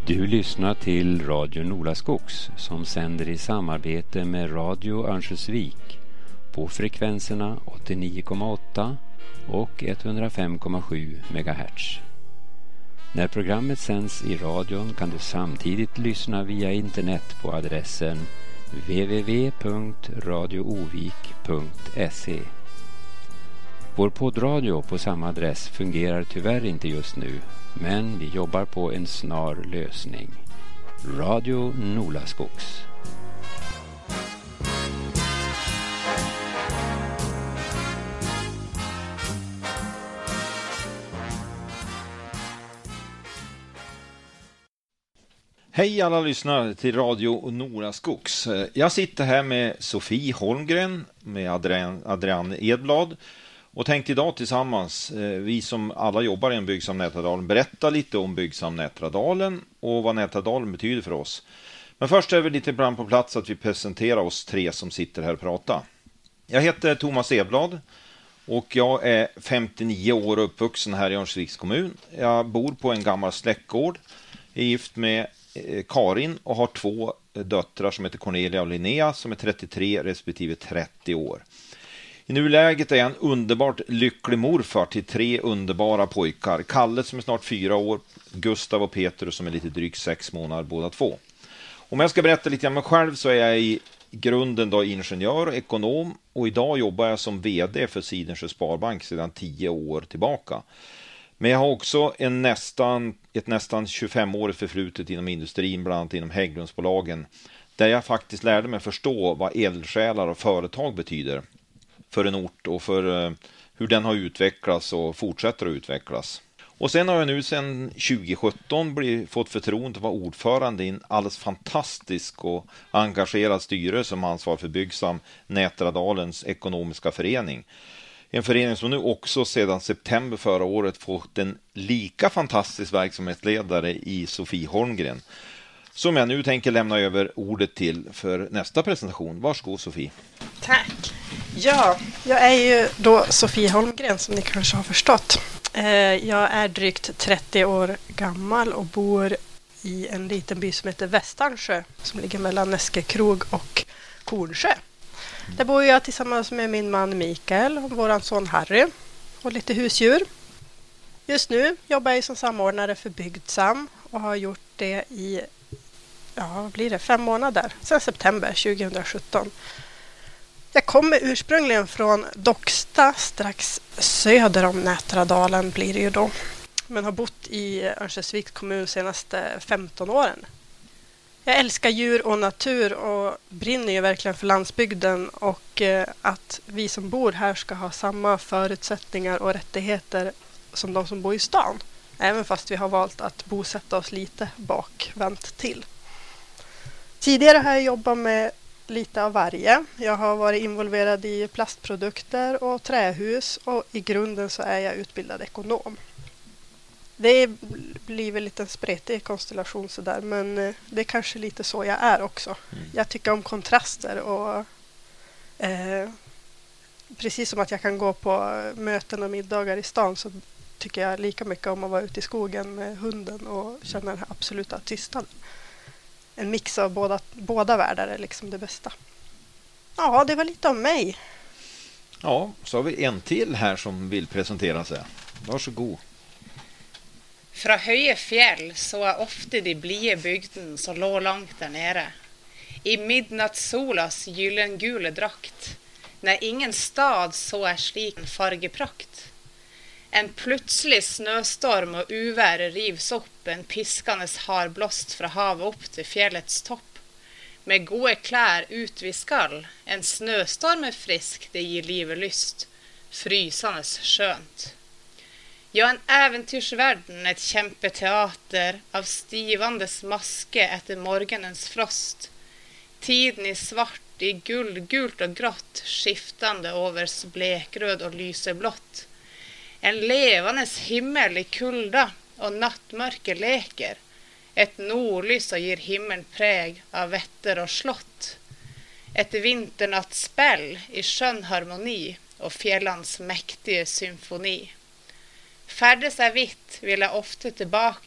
Du lyssnar till Radio Nolaskogs som sänder i samarbete med Radio Örnsköldsvik på frekvenserna 89,8 och 105,7 MHz. När programmet sänds i radion kan du samtidigt lyssna via internet på adressen www.radioovik.se. Vår poddradio på samma adress fungerar tyvärr inte just nu, men vi jobbar på en snar lösning. Radio Nolaskogs. Hej alla lyssnare till Radio Nolaskogs. Jag sitter här med Sofie Holmgren, med Adrian Edblad och tänkte idag tillsammans, vi som alla jobbar i en Byggsam Nätradalen, berätta lite om Byggsam Nätradalen och vad Nätradalen betyder för oss. Men först är vi lite bland på plats att vi presenterar oss tre som sitter här och pratar. Jag heter Thomas Edblad och jag är 59 år och uppvuxen här i Örnsköldsviks kommun. Jag bor på en gammal släktgård, är gift med Karin och har 2 döttrar som heter Cornelia och Linnea som är 33 respektive 30 år. I nuläget är jag en underbart lycklig morfar till 3 underbara pojkar. Kalle som är snart 4 år, Gustav och Peter som är lite drygt 6 månader båda 2. Om jag ska berätta lite om mig själv så är jag i grunden då ingenjör och ekonom och idag jobbar jag som vd för Sidensjö Sparbank sedan 10 år tillbaka. Men jag har också ett nästan 25-årigt förflutet inom industrin, bland annat inom Hägglundsbolagen, där jag faktiskt lärde mig förstå vad eldsjälar och företag betyder för en ort och för hur den har utvecklats och fortsätter att utvecklas. Och sen har jag nu sedan 2017 fått förtroende att vara ordförande i en alldeles fantastisk och engagerad styrelse som ansvar för Byggsam Nätradalens ekonomiska förening. En förening som nu också sedan september förra året fått en lika fantastisk verksamhetsledare i Sofie Holmgren. Som jag nu tänker lämna över ordet till för nästa presentation. Varsågod Sofie. Tack. Ja, jag är ju då Sofie Holmgren som ni kanske har förstått. Jag är drygt 30 år gammal och bor i en liten by som heter Västansjö som ligger mellan Näskekrog och Kornsjö. Där bor jag tillsammans med min man Mikael och våran son Harry och lite husdjur. Just nu jobbar jag som samordnare för Byggsam och har gjort det i 5 månader, sedan september 2017. Jag kommer ursprungligen från Docksta, strax söder om Nätradalen blir det ju då. Men har bott i Örnsköldsviks kommun de senaste 15 åren. Jag älskar djur och natur och brinner ju verkligen för landsbygden och att vi som bor här ska ha samma förutsättningar och rättigheter som de som bor i stan. Även fast vi har valt att bosätta oss lite bakvänt till. Tidigare har jag jobbat med lite av varje. Jag har varit involverad i plastprodukter och trähus och i grunden så är jag utbildad ekonom. Det blir väl lite en spretig konstellation så där, men det är kanske lite så jag är också. Jag tycker om kontraster och precis som att jag kan gå på möten och middagar i stan så tycker jag lika mycket om att vara ute i skogen med hunden och känna den här absoluta tystnaden. En mix av båda världar är liksom det bästa. Ja, det var lite om mig. Ja, så har vi en till här som vill presentera sig. Varsågod. Fra høye fjell så jeg ofte de blide bygden som lå langt der nede. I midnattssolas gyllengule drakt, når ingen stad så jeg slik en fargeprakt. En plutselig snøstorm og uvær rivs opp en piskende hardblåst fra havet opp til fjellets topp. Med gode klær ut vi skal, en snøstorm er frisk, det gir livet lyst, frysende skjønt. Ja, en äventyrsverden, ett kjempeteater av stivandes maske etter morgenens frost. Tiden i svart, i guld, gult og grått, skiftande over blekrød og lyseblått. En levende himmel i kulda, og nattmørke leker. Et nordlys og gir himmelen preg av vetter og slott. Et vinternattspell i skjønn harmoni, og fjellans mektige symfoni. Ferdes er vidt, vil jeg ofte tilbake,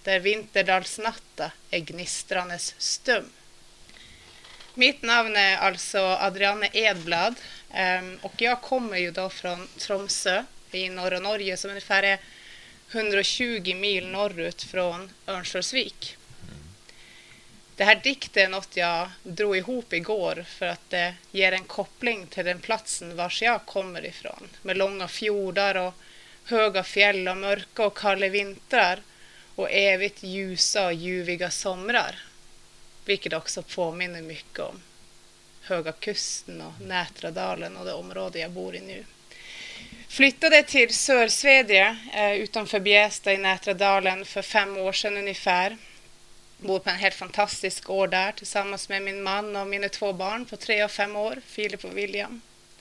där Vinterdalsnatta är gnistrandes stum. Mitt namn är alltså Adrianne Edblad och jag kommer ju då från Tromsø i norra Norge som ungefär är 120 mil norrut från Örnsköldsvik. Det här diktet är något jag drog ihop igår för att det ger en koppling till den platsen vars jag kommer ifrån. Med långa fjordar och höga fjäll och mörka och kalla vintrar och evigt ljusa och ljuviga somrar. Vilket också påminner mycket om Höga kusten och Nätradalen och det område jag bor i nu. Flyttade till Sörsvedje utanför Bjästa i Nätradalen för 5 år sedan ungefär. Bor på en helt fantastisk gård där tillsammans med min man och mina 2 barn på 3 och 5 år, Filip och William.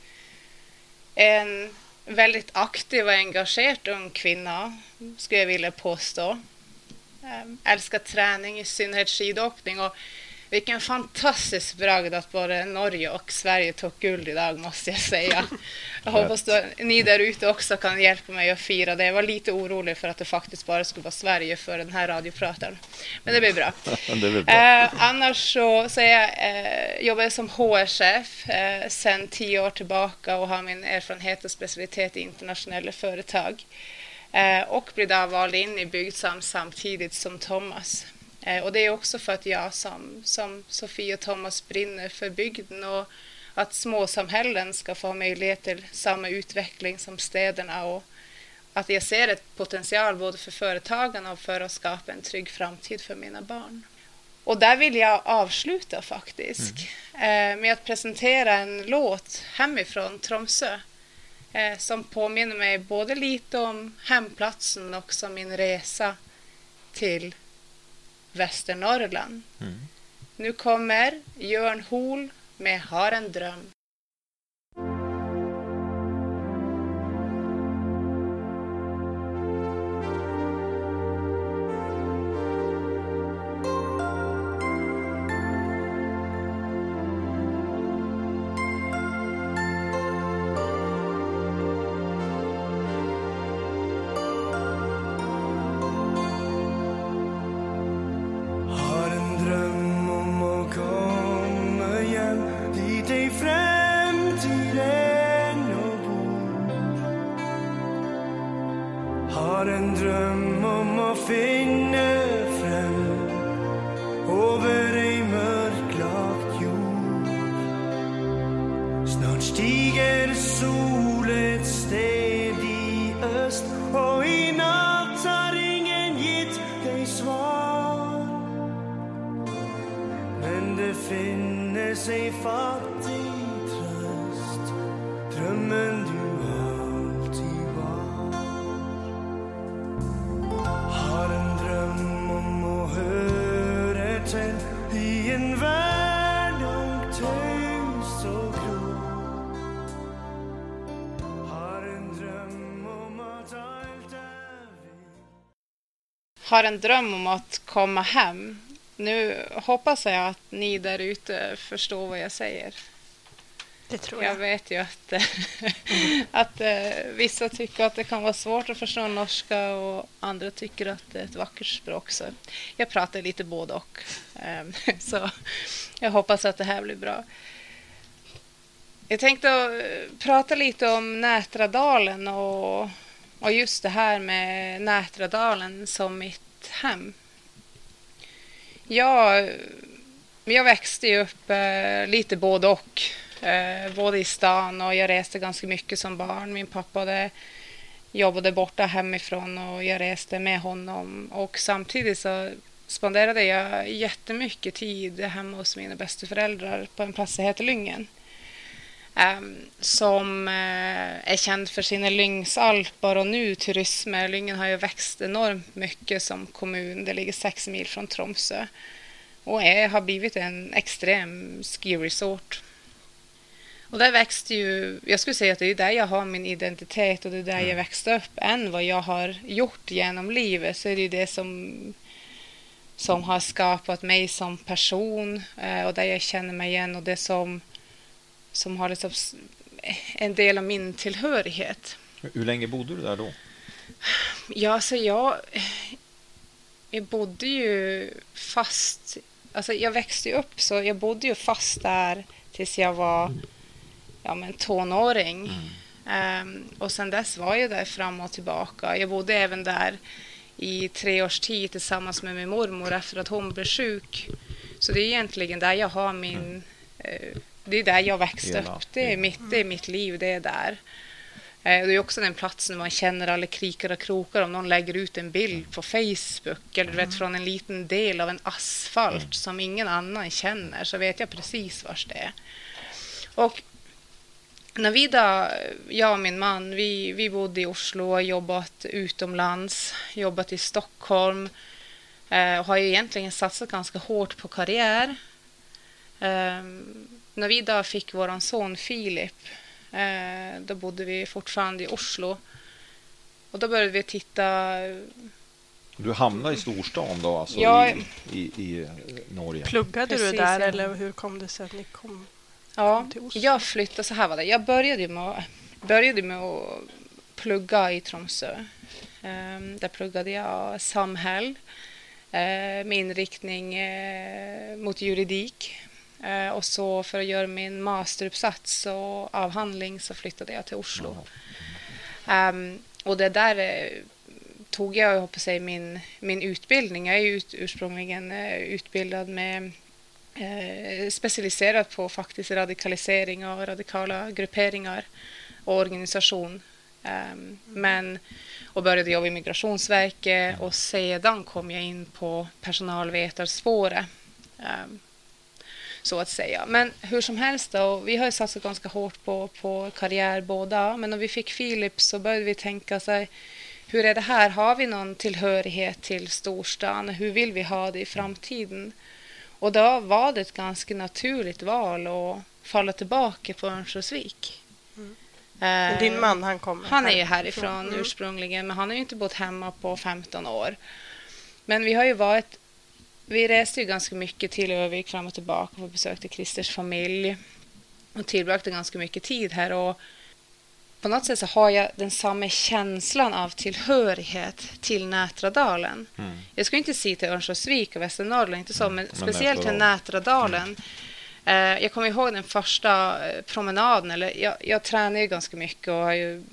En väldigt aktiv och engagerad ung kvinna skulle jag vilja påstå. Älskar träning, i synnerhet skidåkning, och vilken fantastisk bragd att både Norge och Sverige tog guld idag, måste jag säga. Jag hoppas att ni där ute också kan hjälpa mig att fira det. Jag var lite orolig för att det faktiskt bara skulle vara Sverige för den här radioprataren. Men det blir bra. Annars så jobbar jag som HR-chef sedan 10 år tillbaka och har min erfarenhet och specialitet i internationella företag. Och blir då vald in i Bygdsam samtidigt som Thomas. Och det är också för att jag som Sofie och Thomas brinner för bygden och att småsamhällen ska få möjlighet till samma utveckling som städerna, och att jag ser ett potential både för företagen och för att skapa en trygg framtid för mina barn. Och där vill jag avsluta faktiskt med att presentera en låt hemifrån Tromsø som påminner mig både lite om hemplatsen men också min resa till Västernorrland. Nu kommer Jörn Hoel med Har en dröm. Har en dröm om att finna fram över en mörklagt jord. Snart stiger sol ett sted i öst och i natt har ingen gett dig svar. Men det finner sig fattig tröst, drömmen du alltid var. Har en dröm om att höra till i en värld långt tyst och grå. Har en dröm om att allt är vi. Har en dröm om att komma hem. Nu hoppas jag att ni där ute förstår vad jag säger. Det tror jag. Jag vet ju att vissa tycker att det kan vara svårt att förstå norska och andra tycker att det är ett vackert språk. Så jag pratar lite både och. Så jag hoppas att det här blir bra. Jag tänkte prata lite om Nätradalen och just det här med Nätradalen som mitt hem. Jag växte ju upp lite både och. Både i stan och jag reste ganska mycket som barn. Min pappa jobbade borta hemifrån och jag reste med honom. Och samtidigt så spenderade jag jättemycket tid hemma hos mina bästa föräldrar på en plats som heter Lyngen. Som är känd för sina lyngsalpar och nu turism. Lyngen har ju växt enormt mycket som kommun. Det ligger 6 mil från Tromsø. Och har blivit en extrem skiresort. Och där växte ju, jag skulle säga att det är där jag har min identitet och det är där jag växte upp. Än vad jag har gjort genom livet så är det ju det som har skapat mig som person och där jag känner mig igen och det som har liksom en del av min tillhörighet. Hur länge bodde du där då? Ja, så jag bodde ju fast, alltså jag växte ju upp så jag bodde ju fast där tills jag var tonåring. Och sen dess var jag där fram och tillbaka. Jag bodde även där i 3 års tid tillsammans med min mormor efter att hon blev sjuk. Så det är egentligen där jag har det är där jag växte upp. Det är mitt liv, det är där. Det är också den platsen man känner alla krikar och krokar. Om någon lägger ut en bild på Facebook eller du vet, från en liten del av en asfalt som ingen annan känner, så vet jag precis var det är. Och när jag och min man, vi bodde i Oslo och jobbat utomlands, jobbat i Stockholm och har ju egentligen satsat ganska hårt på karriär. När vi då fick våran son Filip, då bodde vi fortfarande i Oslo. Och då började vi titta. Du hamnade i storstan då, alltså i Norge. Pluggade du där eller hur kom det sig att ni kom till Oslo? Jag flyttade, så här var det. Jag började med att plugga i Tromsø. Där pluggade jag samhäll med inriktning mot juridik. Och så för att göra min masteruppsats och avhandling så flyttade jag till Oslo. Och det där tog jag hoppas jag, min utbildning. Jag är ju ursprungligen utbildad med specialiserad på faktiskt radikalisering och radikala grupperingar och organisation. Och började jobba i Migrationsverket och sedan kom jag in på personalvetarspåret. Så att säga. Men hur som helst då, vi har ju satsat ganska hårt på karriär båda, men när vi fick Filip så började vi tänka sig, hur är det här? Har vi någon tillhörighet till storstan? Hur vill vi ha det i framtiden? Och då var det ett ganska naturligt val att falla tillbaka på Örnsköldsvik. Din man, han är ju härifrån ursprungligen, men han har ju inte bott hemma på 15 år. Men vi har ju vi reste ju ganska mycket till Övik fram och tillbaka och besökte Christers familj och tillbringade ganska mycket tid här, och på något sätt så har jag den samma känslan av tillhörighet till Nätradalen. Jag skulle inte säga till Örnsköldsvik och Västernorrland, inte så, men speciellt till Nätradalen. Jag kommer ihåg den första promenaden, eller jag tränar ju ganska mycket och har ju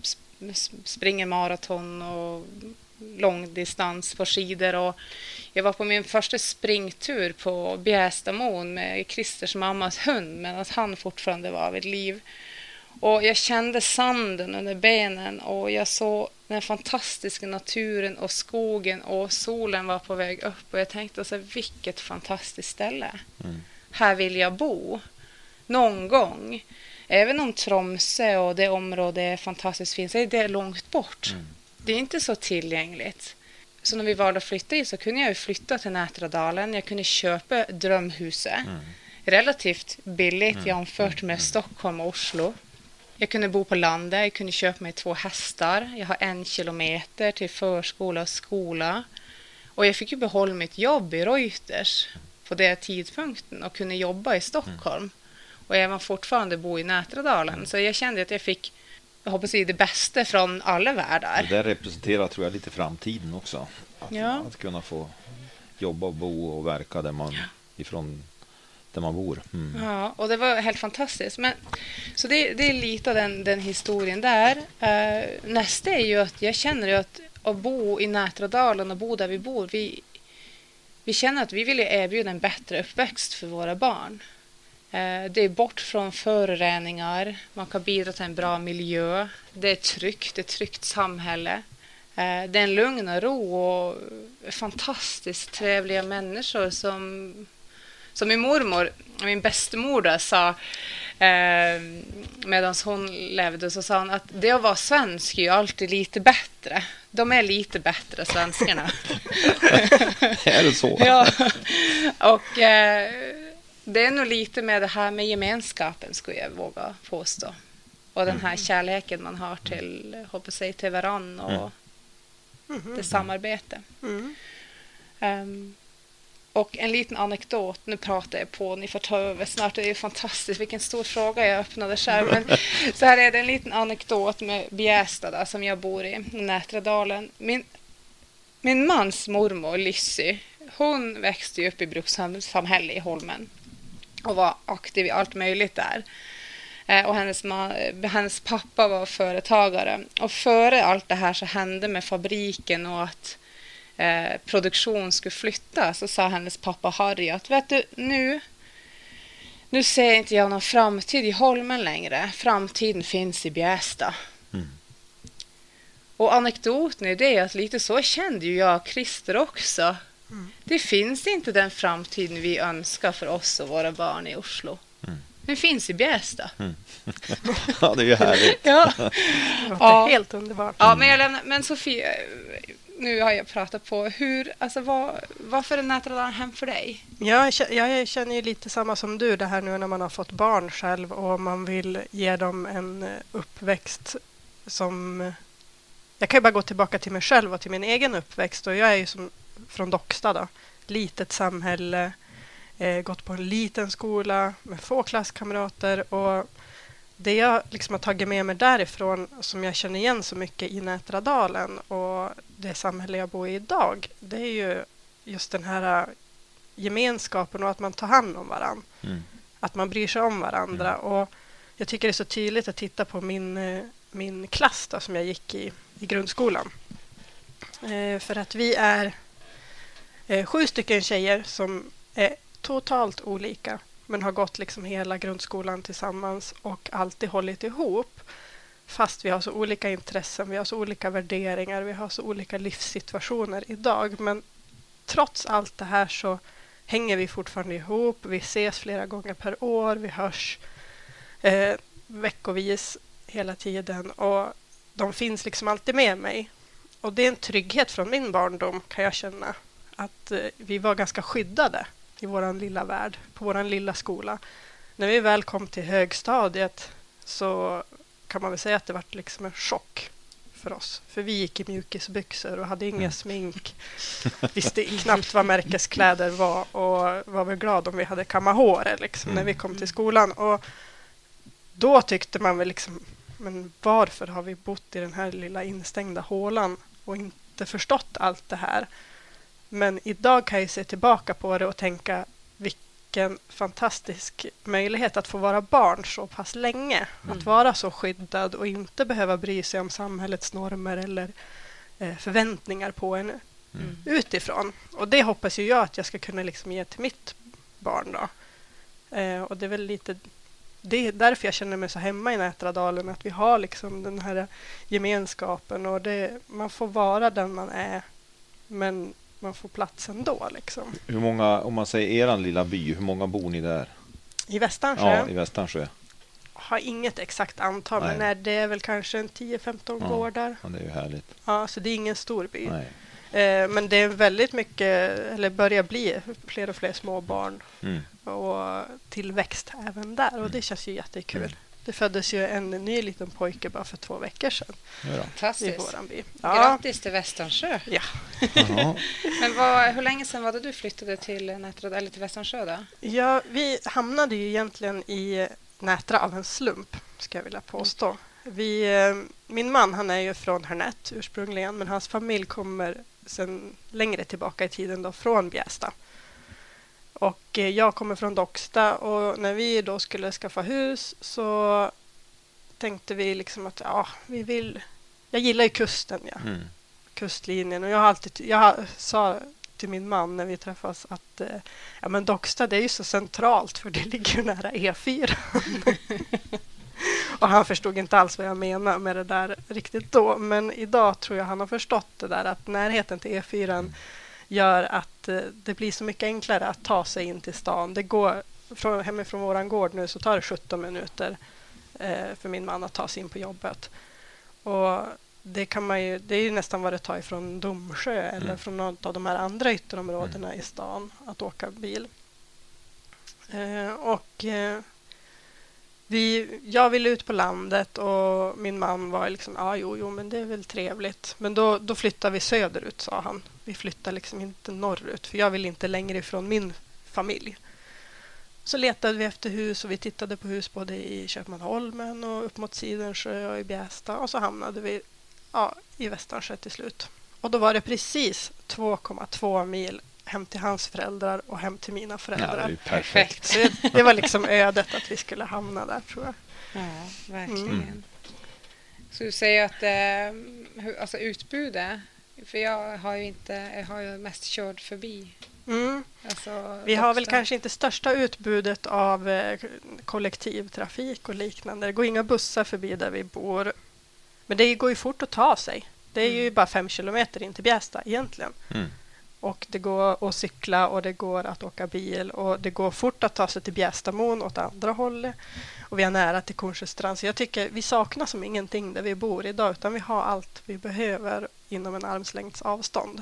springer maraton och långdistans på skidor, och jag var på min första springtur på Bjästamon med Christers mammas hund medan han fortfarande var vid liv. Och jag kände sanden under benen och jag såg den fantastiska naturen och skogen och solen var på väg upp. Och jag tänkte så här, vilket fantastiskt ställe. Här vill jag bo någon gång. Även om Tromsø och det område är fantastiskt fint så är det långt bort. Det är inte så tillgängligt. Så när vi valde att flytta in så kunde jag ju flytta till Nätradalen. Jag kunde köpa drömhuset. Relativt billigt jämfört med Stockholm och Oslo. Jag kunde bo på landet. Jag kunde köpa mig 2 hästar. Jag har 1 kilometer till förskola och skola. Och jag fick ju behålla mitt jobb i Reuters på den tidpunkten och kunde jobba i Stockholm. Och även fortfarande bo i Nätradalen. Så jag kände att jag fick, jag hoppas det bästa från alla världar. Det där representerar, tror jag, lite framtiden också. Att kunna få jobba och bo och verka ifrån där man bor. Ja, och det var helt fantastiskt. Men, så det är lite av den historien där. Nästa är ju att jag känner att bo i Nätradalen och bo där vi bor, vi känner att vi vill erbjuda en bättre uppväxt för våra barn. Det är bort från föroreningar. Man kan bidra till en bra miljö. Det är ett tryggt samhälle. Det är en lugn och ro och fantastiskt trevliga människor som min bästemor där sa medan hon levde, så sa hon att det att vara svensk är ju alltid lite bättre. De är lite bättre, svenskarna. Är det så? Ja. Och det är nog lite med det här med gemenskapen, skulle jag våga påstå. Och den här kärleken man har till varann och det samarbete. Och en liten anekdot, nu pratar jag på, ni får ta över snart, det är ju fantastiskt, vilken stor fråga jag öppnade själv. Men så här är det en liten anekdot med Bjästa där, som jag bor i, Nätradalen. Min mans mormor Lissy, hon växte ju upp i brukssamhälle i Holmen och var aktiv i allt möjligt där. Och hennes pappa var företagare. Och före allt det här så hände med fabriken och att produktion skulle flytta, så sa hennes pappa Harry att vet du, nu ser inte jag någon framtid i Holmen längre. Framtiden finns i Bjästa. Och anekdoten är det att lite så kände ju jag Christer också. Det finns inte den framtiden vi önskar för oss och våra barn i Oslo. Den finns i Bjästa. Ja, det är ju härligt. Ja. Det är helt underbart. Ja, men Sofie, nu har jag pratat på varför är Nätradalen hem för dig? Jag känner ju lite samma som du, det här nu när man har fått barn själv och man vill ge dem en uppväxt som... Jag kan ju bara gå tillbaka till mig själv och till min egen uppväxt, och jag är ju från Docksta då, litet samhälle, gått på en liten skola med få klasskamrater, och det jag liksom har tagit med mig därifrån som jag känner igen så mycket i Nätradalen och det samhälle jag bor i idag, det är ju just den här gemenskapen och att man tar hand om varandra. Att man bryr sig om varandra. Och jag tycker det är så tydligt att titta på min klass då, som jag gick i grundskolan. För att vi är 7 stycken tjejer som är totalt olika, men har gått liksom hela grundskolan tillsammans och alltid hållit ihop. Fast vi har så olika intressen, vi har så olika värderingar, vi har så olika livssituationer idag. Men trots allt det här så hänger vi fortfarande ihop. Vi ses flera gånger per år, vi hörs veckovis hela tiden, och de finns liksom alltid med mig. Och det är en trygghet från min barndom, kan jag känna, att vi var ganska skyddade i våran lilla värld, på våran lilla skola. När vi väl kom till högstadiet så kan man väl säga att det var liksom en chock för oss. För vi gick i mjukisbyxor och hade inga smink. Visste knappt vad märkeskläder var och var väl glad om vi hade kammat håret liksom, när vi kom till skolan. Och då tyckte man väl liksom, men varför har vi bott i den här lilla instängda hålan och inte förstått allt det här? Men idag kan jag se tillbaka på det och tänka vilken fantastisk möjlighet att få vara barn så pass länge. Att vara så skyddad och inte behöva bry sig om samhällets normer eller förväntningar på en utifrån. Och det hoppas ju jag att jag ska kunna liksom ge till mitt barn då. Och det är väl lite... Det är därför jag känner mig så hemma i Nätradalen, att vi har liksom den här gemenskapen och man får vara den man är, men man får plats ändå liksom. Hur många, om man säger eran lilla by, hur många bor ni där? I Västernsjö? Ja, i Västernsjö. Har inget exakt antal, men det är väl kanske en 10-15 gårdar. Ja, det är ju härligt. Ja, så det är ingen stor by. Nej. Men det är väldigt mycket, eller börjar bli fler och fler små barn och tillväxt även där, och det känns ju jättekul. Det föddes ju en ny liten pojke bara för 2 veckor sedan. Fantastiskt. I våran by. Grattis till Västernsjö. Ja. Men hur länge sedan var det du flyttade till Nätra, eller till Västernsjö då? Ja, vi hamnade ju egentligen i Nätra av en slump, ska jag vilja påstå. Min man, han är ju från Hörnett ursprungligen, men hans familj kommer sen längre tillbaka i tiden då från Bjästa. Och jag kommer från Docksta, och när vi då skulle skaffa hus så tänkte vi liksom att jag gillar ju kusten, kustlinjen, och jag sa till min man när vi träffas att men Docksta, det är ju så centralt för det ligger ju nära E4. Och han förstod inte alls vad jag menar med det där riktigt då. Men idag tror jag han har förstått det där, att närheten till E4 gör att det blir så mycket enklare att ta sig in till stan. Det går hemifrån våran gård nu, så tar det 17 minuter för min man att ta sig in på jobbet. Och det är ju nästan vad det tar ifrån Domsjö eller från något av de här andra ytterområdena i stan att åka bil. Jag ville ut på landet, och min man var liksom, jo, men det är väl trevligt. Men då flyttar vi söderut, sa han. Vi flyttar liksom inte norrut, för jag vill inte längre ifrån min familj. Så letade vi efter hus, och vi tittade på hus både i Köpmanholmen och upp mot Sidensjö och i Bjästa. Och så hamnade vi i Västernsjö till slut. Och då var det precis 2,2 mil hem till hans föräldrar och hem till mina föräldrar. Ja, det är ju perfekt. Så det var liksom ödet att vi skulle hamna där, tror jag. Ja, verkligen. Så du säger att alltså utbudet, för jag har ju mest kört förbi. Alltså, vi har väl kanske inte största utbudet av kollektivtrafik och liknande. Det går inga bussar förbi där vi bor. Men det går ju fort att ta sig. Det är ju bara 5 kilometer in till Bjästa egentligen. Och det går att cykla och det går att åka bil. Och det går fort att ta sig till Bjästamon åt andra hållet. Och vi är nära till Kornsjöstrand. Så jag tycker vi saknar som ingenting där vi bor idag. Utan vi har allt vi behöver inom en armslängds avstånd.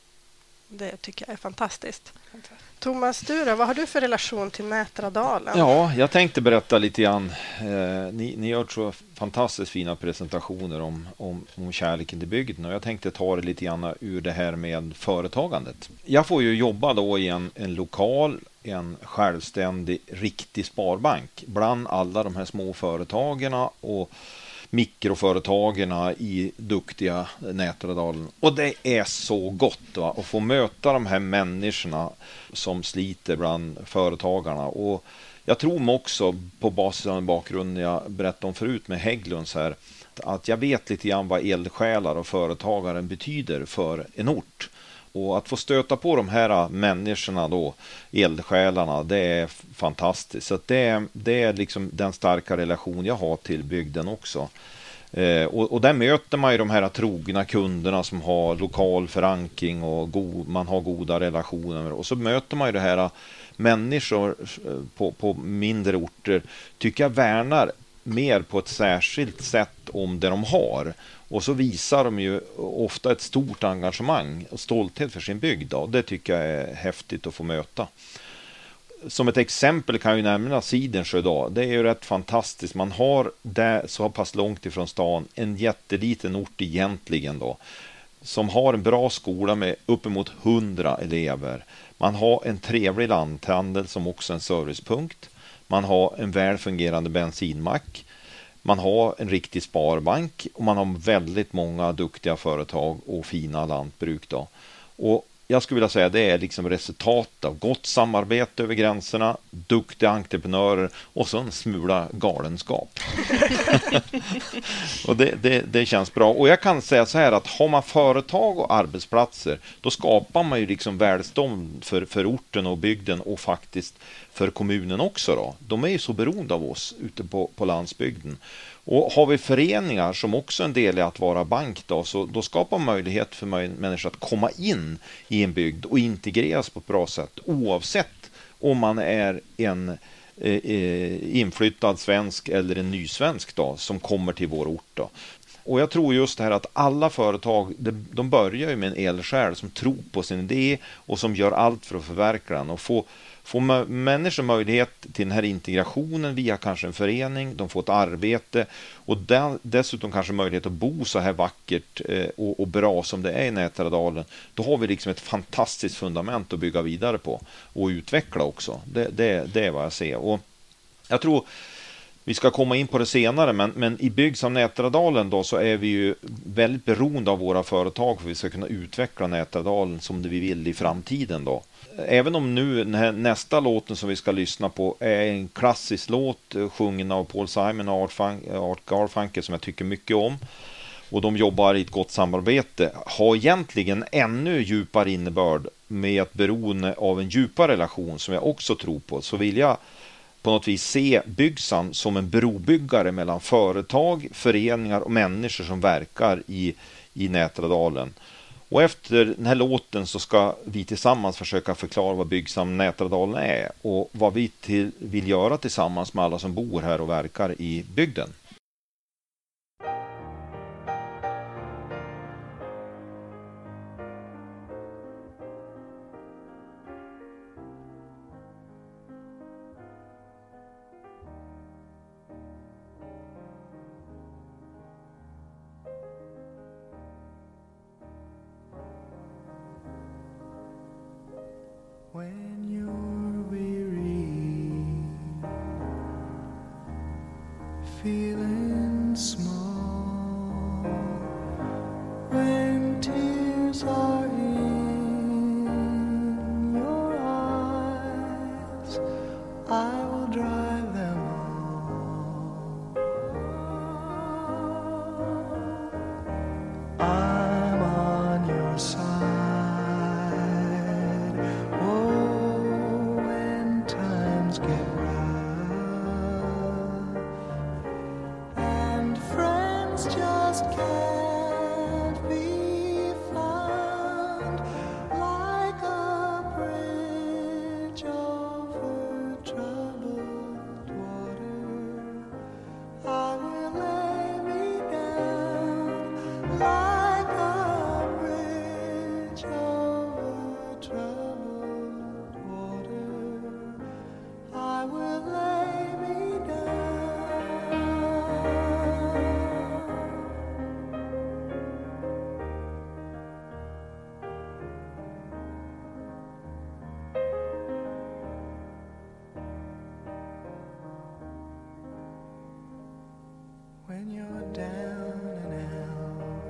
Det tycker jag är fantastiskt. Thomas, du då, vad har du för relation till Nätradalen? Ja, jag tänkte berätta lite grann. Ni gör så fantastiskt fina presentationer om kärleken till bygden. Och jag tänkte ta det lite grann ur det här med företagandet. Jag får ju jobba då i en lokal, en självständig, riktig sparbank. Bland alla de här små företagen och mikroföretagen i duktiga Nätradalen. Och det är så gott att få möta de här människorna som sliter bland företagarna. Och jag tror mig också på basis av den bakgrunden jag berättade om förut med Hägglunds här, att jag vet lite grann vad eldsjälar och företagaren betyder för en ort. Och att få stöta på de här människorna då, eldsjälarna, det är fantastiskt. Så att det är liksom den starka relation jag har till bygden också. Och där möter man ju de här trogna kunderna som har lokal förankring och man har goda relationer. Och så möter man ju det här människor på mindre orter, tycker jag värnar mer på ett särskilt sätt om det de har. Och så visar de ju ofta ett stort engagemang och stolthet för sin bygd. Då. Det tycker jag är häftigt att få möta. Som ett exempel kan jag ju nämna Sidensjö idag. Det är ju rätt fantastiskt. Man har där så pass långt ifrån stan en jätteliten ort egentligen då. Som har en bra skola med uppemot 100 elever. Man har en trevlig lanthandel som också är en servicepunkt. Man har en väl fungerande bensinmack. Man har en riktig sparbank och man har väldigt många duktiga företag och fina lantbruk då. Och jag skulle vilja säga att det är liksom resultat av gott samarbete över gränserna, duktiga entreprenörer och så en smula galenskap. Och det känns bra. Och jag kan säga så här att har man företag och arbetsplatser, då skapar man ju liksom välstånd för orten och bygden och faktiskt för kommunen också då. De är ju så beroende av oss ute på landsbygden. Och har vi föreningar som också en del är att vara bank då, så då skapar möjlighet för människor att komma in i en bygd och integreras på ett bra sätt oavsett om man är en inflyttad svensk eller en ny svensk då, som kommer till vår ort då. Och jag tror just det här att alla företag, de börjar ju med en eldsjäl som tror på sin idé och som gör allt för att förverkliga den och få människor möjlighet till den här integrationen via kanske en förening, de får ett arbete och dessutom kanske möjlighet att bo så här vackert och bra som det är i Nätradalen. Då har vi liksom ett fantastiskt fundament att bygga vidare på och utveckla också. Det är vad jag ser. Och jag tror vi ska komma in på det senare, men i bygd som Nätradalen då så är vi ju väldigt beroende av våra företag för att vi ska kunna utveckla Nätradalen som det vi vill i framtiden då. Även om nu den här nästa låten som vi ska lyssna på är en klassisk låt sjungen av Paul Simon och Art Garfunkel som jag tycker mycket om och de jobbar i ett gott samarbete, har egentligen ännu djupare innebörd med ett beroende av en djupare relation som jag också tror på, så vill jag på något vis se Byggsam som en brobyggare mellan företag, föreningar och människor som verkar i Nätradalen. Och efter den här låten så ska vi tillsammans försöka förklara vad Byggsam Nätradalen är och vad vi vill göra tillsammans med alla som bor här och verkar i bygden. When you're weary, feel just can't be found, like a bridge over troubled water. I will lay me down like a bridge over troubled water. I will lay me down. When you're down and out,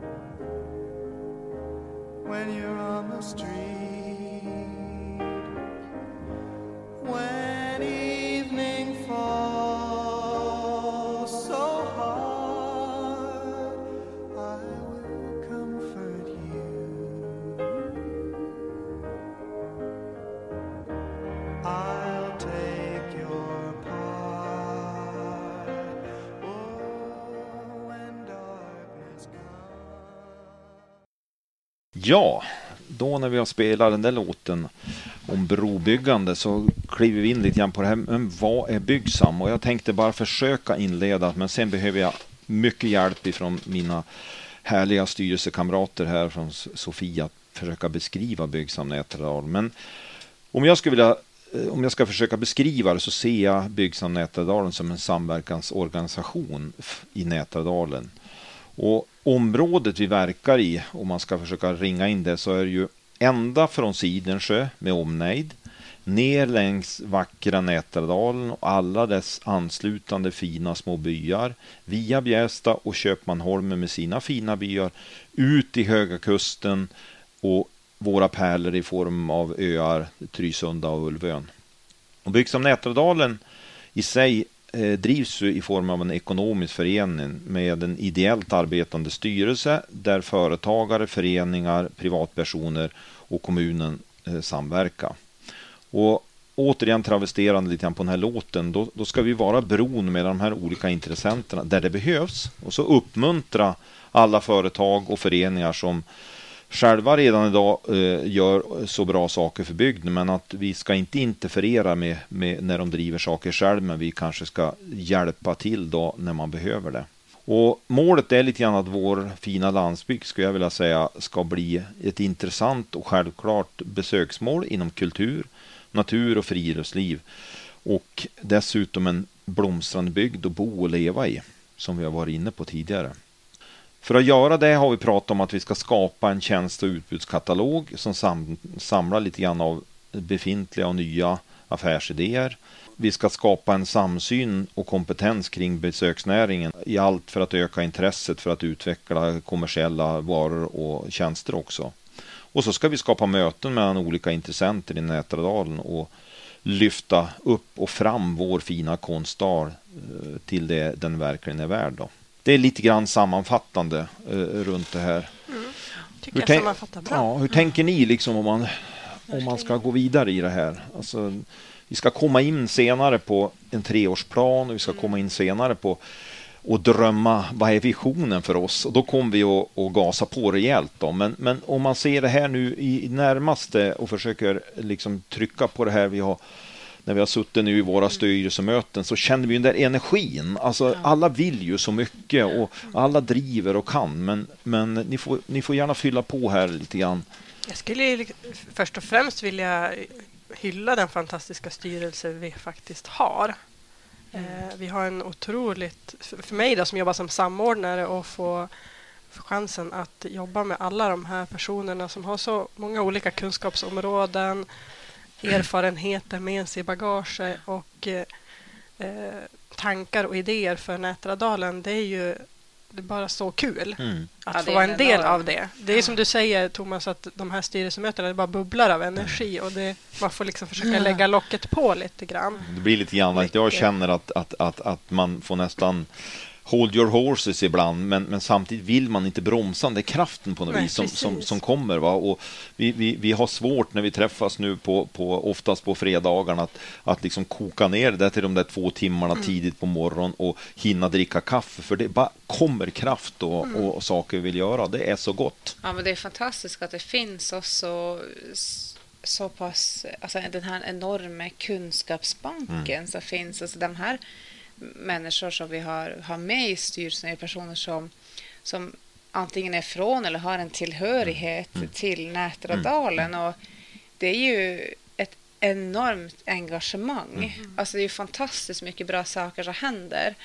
when you're on the street, when evening falls so hard, I will comfort you. I'll take your part. Oh, when darkness comes. Ja, då när vi har spelat den där låten om brobyggande så kliver vi in lite grann på det här. Men vad är Byggsam? Och jag tänkte bara försöka inleda, men sen behöver jag mycket hjälp ifrån mina härliga styrelsekamrater här från Sofia att försöka beskriva Byggsam Nätradalen. Men om jag ska försöka beskriva det så ser jag Byggsam Nätradalen som en samverkansorganisation i Nätradalen. Och området vi verkar i, om man ska försöka ringa in det, så är det ju ända från Sidensjö med omnejd, ner längs vackra Nätradalen och alla dess anslutande fina små byar, via Bjästa och Köpmanholmen med sina fina byar, ut i Höga kusten och våra pärlor i form av öar, Trysunda och Ulvön. Och Byggsam Nätradalen i sig drivs ju i form av en ekonomisk förening med en ideellt arbetande styrelse där företagare, föreningar, privatpersoner och kommunen samverkar. Och återigen travesterande lite grann på den här låten, då ska vi vara bron med de här olika intressenterna där det behövs och så uppmuntra alla företag och föreningar som själva redan idag gör så bra saker för bygden, men att vi ska inte interferera med när de driver saker själv, men vi kanske ska hjälpa till då när man behöver det. Och målet är lite grann att vår fina landsbygd, skulle jag vilja säga, ska bli ett intressant och självklart besöksmål inom kultur, natur och friluftsliv och dessutom en blomstrande bygd att bo och leva i, som vi har varit inne på tidigare. För att göra det har vi pratat om att vi ska skapa en tjänst- och utbudskatalog som samlar lite grann av befintliga och nya affärsidéer. Vi ska skapa en samsyn och kompetens kring besöksnäringen i allt för att öka intresset för att utveckla kommersiella varor och tjänster också. Och så ska vi skapa möten mellan olika intressenter i Nätradalen och lyfta upp och fram vår fina konststad till det den verkligen är värd då. Det är lite grann sammanfattande runt det här. Tycker jag sammanfattar bra. Ja, hur tänker ni liksom om man ska gå vidare i det här? Alltså, vi ska komma in senare på en 3-årsplan och vi ska komma in senare på och drömma, vad är visionen för oss? Och då kommer vi att gasa på rejält då. Men om man ser det här nu i närmaste och försöker liksom trycka på det här när vi har suttit nu i våra styrelsemöten, så känner vi den där energin. Alltså alla vill ju så mycket och alla driver och kan, men ni får gärna fylla på här lite grann. Jag skulle först och främst vilja hylla den fantastiska styrelse vi faktiskt har. Vi har en otroligt, för mig då, som jobbar som samordnare och få chansen att jobba med alla de här personerna som har så många olika kunskapsområden, erfarenheter med sig i bagage och tankar och idéer för Nätradalen. Det är bara så kul att få vara en del av det. Det är som du säger, Thomas, att de här styrelsemötena är bara bubblar av energi och man får liksom försöka lägga locket på lite grann. Det blir lite grann att jag känner att man får nästan hold your horses ibland, men samtidigt vill man inte bromsa. Det är kraften på något vis som kommer. Va? Och vi har svårt när vi träffas nu oftast på fredagarna att liksom koka ner det till de där 2 timmarna tidigt på morgonen och hinna dricka kaffe, för det bara kommer kraft och saker vi vill göra. Det är så gott. Ja, men det är fantastiskt att det finns också så pass, alltså den här enorma kunskapsbanken som finns, alltså de här människor som vi har med i styrelsen är personer som antingen är från eller har en tillhörighet till Nätradalen, och det är ju ett enormt engagemang. Alltså det är ju fantastiskt mycket bra saker som händer.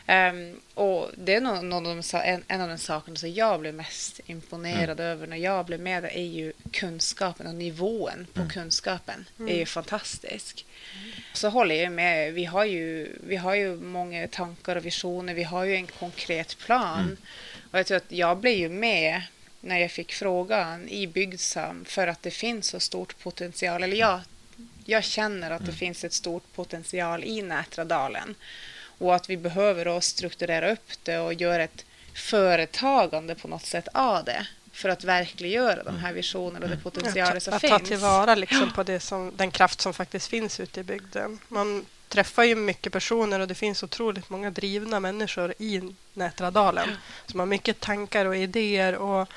Och det är en av de sakerna som jag blev mest imponerad över när jag blev med, är ju kunskapen och nivån på kunskapen är ju fantastisk. Så håller jag med, vi har ju många tankar och visioner, vi har ju en konkret plan, och jag tror att jag blev ju med när jag fick frågan i Byggsam för att det finns så stort potential, eller jag känner att det finns ett stort potential i Nätradalen. Och att vi behöver då strukturera upp det och göra ett företagande på något sätt av det. För att verkliggöra de här visionerna och det potentialet som finns. Att ta tillvara liksom på den kraft som faktiskt finns ute i bygden. Man träffar ju mycket personer och det finns otroligt många drivna människor i Nätradalen. Som har mycket tankar och idéer och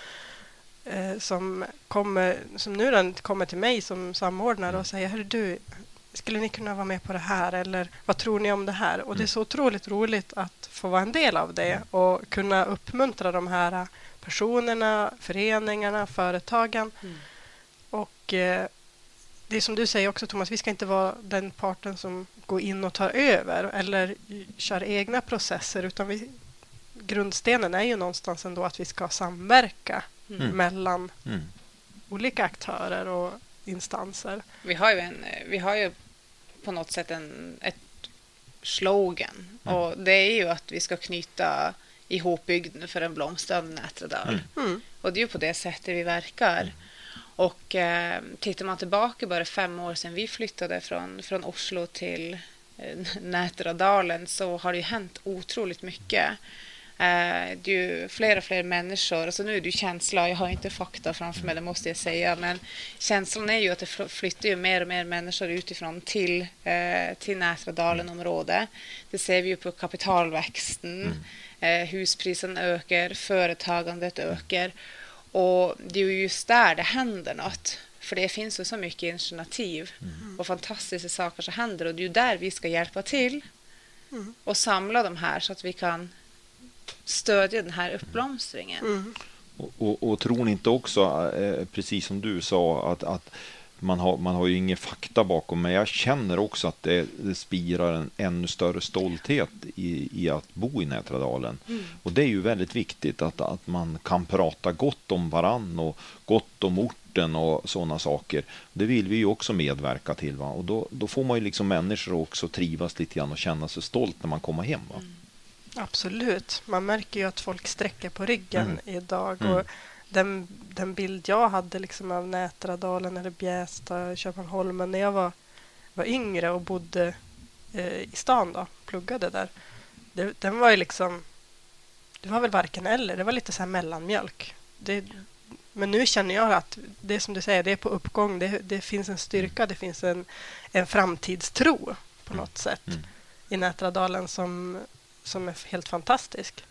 som nu kommer till mig som samordnare och säger: hör du, skulle ni kunna vara med på det här? Eller vad tror ni om det här? Och det är så otroligt roligt att få vara en del av det och kunna uppmuntra de här personerna, föreningarna, företagen. Och det är som du säger också, Thomas, vi ska inte vara den parten som går in och tar över eller kör egna processer, utan grundstenen är ju någonstans ändå att vi ska samverka mellan olika aktörer och instanser. Vi har ju på något sätt ett slogan, och det är ju att vi ska knyta ihop bygden för en blomstrande Nätradal. Och det är ju på det sättet vi verkar. Och tittar man tillbaka bara 5 år sedan vi flyttade från Oslo till Nätradalen, så har det ju hänt otroligt mycket. Det är ju fler och fler människor. Alltså nu är det ju känsla, jag har inte fakta framför mig, det måste jag säga, men känslan är ju att det flyttar ju mer och mer människor utifrån till Nätradalen-området. Det ser vi ju på kapitalväxten. Husprisen ökar, företagandet ökar, och det är ju just där det händer något. För det finns ju så mycket initiativ och fantastiska saker som händer, och det är ju där vi ska hjälpa till och samla de här så att vi kan stödja den här uppblomstringen. Och tror ni inte också, precis som du sa, att man har ju ingen fakta bakom, men jag känner också att det spirar en ännu större stolthet i att bo i Nätradalen. Och det är ju väldigt viktigt att man kan prata gott om varann och gott om orten och sådana saker. Det vill vi ju också medverka till, va? Och då får man ju liksom människor också trivas lite grann och känna sig stolt när man kommer hem, va? Absolut. Man märker ju att folk sträcker på ryggen idag. Och den bild jag hade liksom av Nätradalen eller Bjästa, Köpmanholmen när jag var yngre och bodde i stan då, pluggade där. Den var ju liksom, det var väl varken eller, det var lite så här mellanmjölk. Men nu känner jag att det som du säger, det är på uppgång, det finns en styrka, det finns en framtidstro på något sätt i Nätradalen som är helt fantastisk.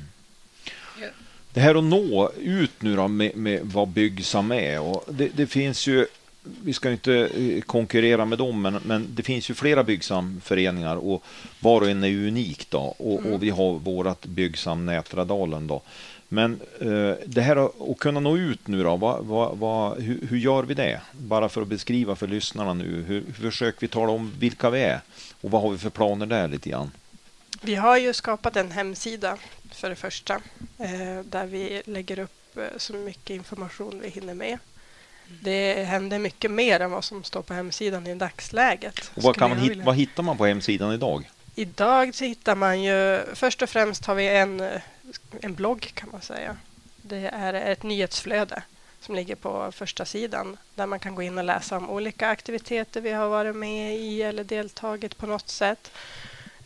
Det här att nå ut nu då med vad Byggsam är, och det finns ju, vi ska inte konkurrera med dem, men det finns ju flera Byggsamföreningar och var och en är unik då, och vi har vårat Byggsam Nätradalen då. Men det här att kunna nå ut nu då, hur gör vi det? Bara för att beskriva för lyssnarna nu, hur försöker vi tala om vilka vi är och vad har vi för planer där lite grann? Vi har ju skapat en hemsida för det första, där vi lägger upp så mycket information vi hinner med. Det händer mycket mer än vad som står på hemsidan i dagsläget. Och vad hittar man på hemsidan idag? Idag så hittar man ju, först och främst har vi en blogg kan man säga. Det är ett nyhetsflöde som ligger på första sidan där man kan gå in och läsa om olika aktiviteter vi har varit med i eller deltagit på något sätt.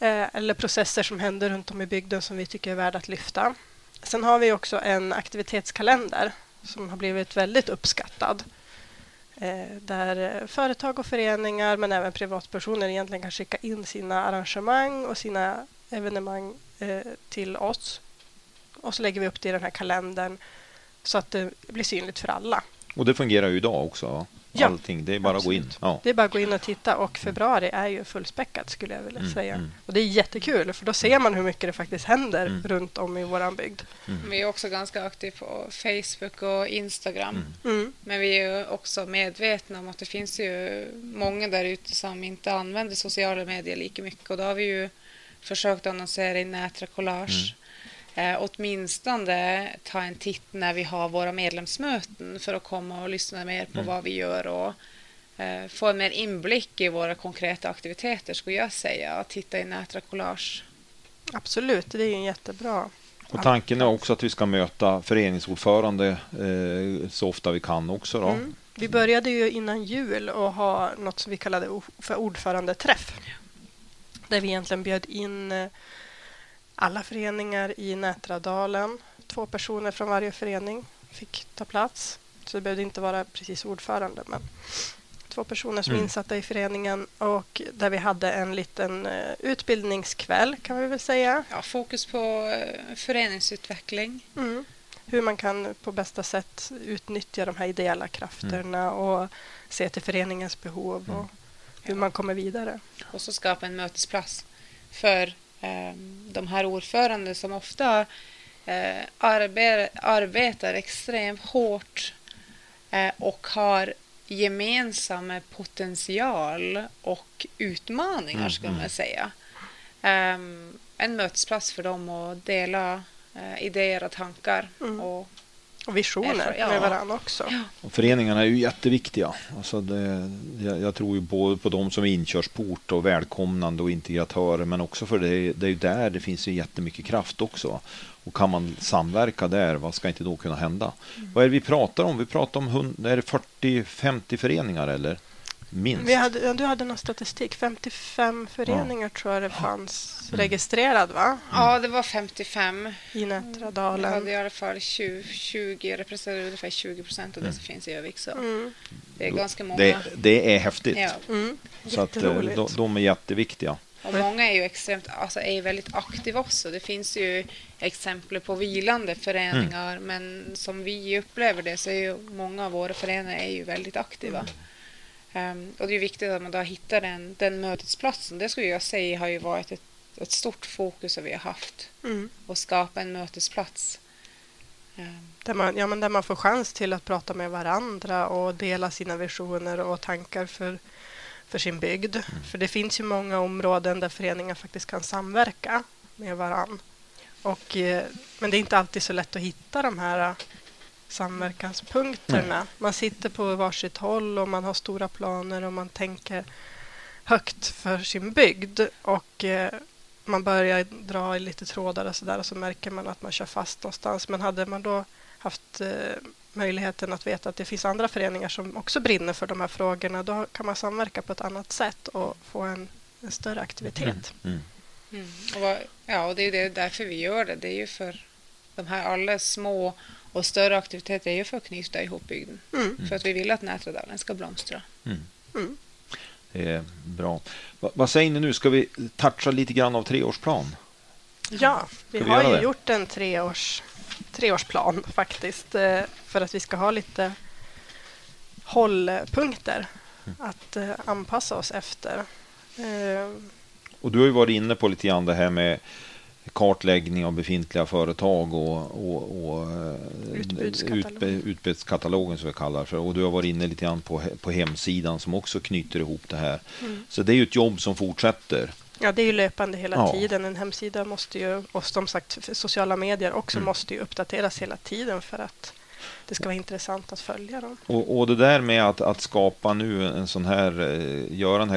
eller processer som händer runt om i bygden som vi tycker är värda att lyfta. Sen har vi också en aktivitetskalender som har blivit väldigt uppskattad. Där företag och föreningar men även privatpersoner egentligen kan skicka in sina arrangemang och sina evenemang till oss. Och så lägger vi upp det i den här kalendern så att det blir synligt för alla. Och det fungerar ju idag också. Ja, allting. Det är bara absolut. att gå in. Ja. Det är bara att gå in och titta och februari är ju fullspäckat skulle jag vilja säga. Och det är jättekul för då ser man hur mycket det faktiskt händer runt om i våran bygd. Vi är också ganska aktiva på Facebook och Instagram. Men vi är ju också medvetna om att det finns ju många där ute som inte använder sociala medier lika mycket. Och då har vi ju försökt annonsera i nätrekollage. Åtminstone ta en titt när vi har våra medlemsmöten för att komma och lyssna mer på vad vi gör och få en mer inblick i våra konkreta aktiviteter skulle jag säga. Att titta i nätrekollage. Absolut, det är ju en jättebra. Och tanken är också att vi ska möta föreningsordförande så ofta vi kan också då. Vi började ju innan jul och ha något som vi kallade för ordförandeträff. Där vi egentligen bjöd in alla föreningar i Nätradalen. 2 personer från varje förening fick ta plats. Så det behövde inte vara precis ordförande, men 2 personer som är insatta i föreningen. Och där vi hade en liten utbildningskväll kan vi väl säga. Ja, fokus på föreningsutveckling. Hur man kan på bästa sätt utnyttja de här ideella krafterna och se till föreningens behov och hur man kommer vidare. Och så skapa en mötesplats för de här ordförande som ofta arbetar extremt hårt och har gemensam potential och utmaningar skulle man säga. En mötesplats för dem att dela idéer och tankar och visioner med varandra också. Ja. Och föreningarna är ju jätteviktiga. Alltså jag tror ju både på dem som är inkörsport och välkomnande och integratörer, men också för det är ju där det finns ju jättemycket kraft också. Och kan man samverka där, vad ska inte då kunna hända? Vad är det vi pratar om? Vi pratar om 40-50 föreningar eller minst? Du hade någon statistik. 55 föreningar tror jag det fanns registrerad, va? Ja, det var 55. I Nätradalen. Jag hade i alla fall 20 representerar ungefär 20% av det som finns i Övik. Så det är ganska många. Det är häftigt. Ja. Så att de är jätteviktiga. Och många är ju är väldigt aktiva också. Det finns ju exempel på vilande föreningar, men som vi upplever det så är ju många av våra föreningar är ju väldigt aktiva. Och det är viktigt att man då hittar den mötesplatsen. Det skulle jag säga har ju varit ett stort fokus som vi har haft. Att skapa en mötesplats. Där man får chans till att prata med varandra och dela sina visioner och tankar för sin bygd. För det finns ju många områden där föreningar faktiskt kan samverka med varann. Men det är inte alltid så lätt att hitta de här samverkanspunkterna. Man sitter på varsitt håll och man har stora planer och man tänker högt för sin bygd och man börjar dra i lite trådar och sådär och så märker man att man kör fast någonstans. Men hade man då haft möjligheten att veta att det finns andra föreningar som också brinner för de här frågorna, då kan man samverka på ett annat sätt och få en större aktivitet. Och det är därför vi gör det. Det är ju för de här alla små och större aktiviteter är ju för att knyta ihop bygden. För att vi vill att Nätradalen ska blomstra. Det är bra. Vad säger ni nu? Ska vi toucha lite grann av 3-årsplan? Ja, vi har ju gjort en 3-årsplan faktiskt. För att vi ska ha lite hållpunkter att anpassa oss efter. Och du har ju varit inne på lite grann det här med kartläggning av befintliga företag och utbudskatalogen som vi kallar för. Och du har varit inne lite grann på hemsidan som också knyter ihop det här. Så det är ju ett jobb som fortsätter. Ja, det är ju löpande hela tiden. En hemsida måste ju, och som sagt sociala medier också måste ju uppdateras hela tiden för att det ska vara intressant att följa dem. Och det där med att skapa nu en sån här, göra den här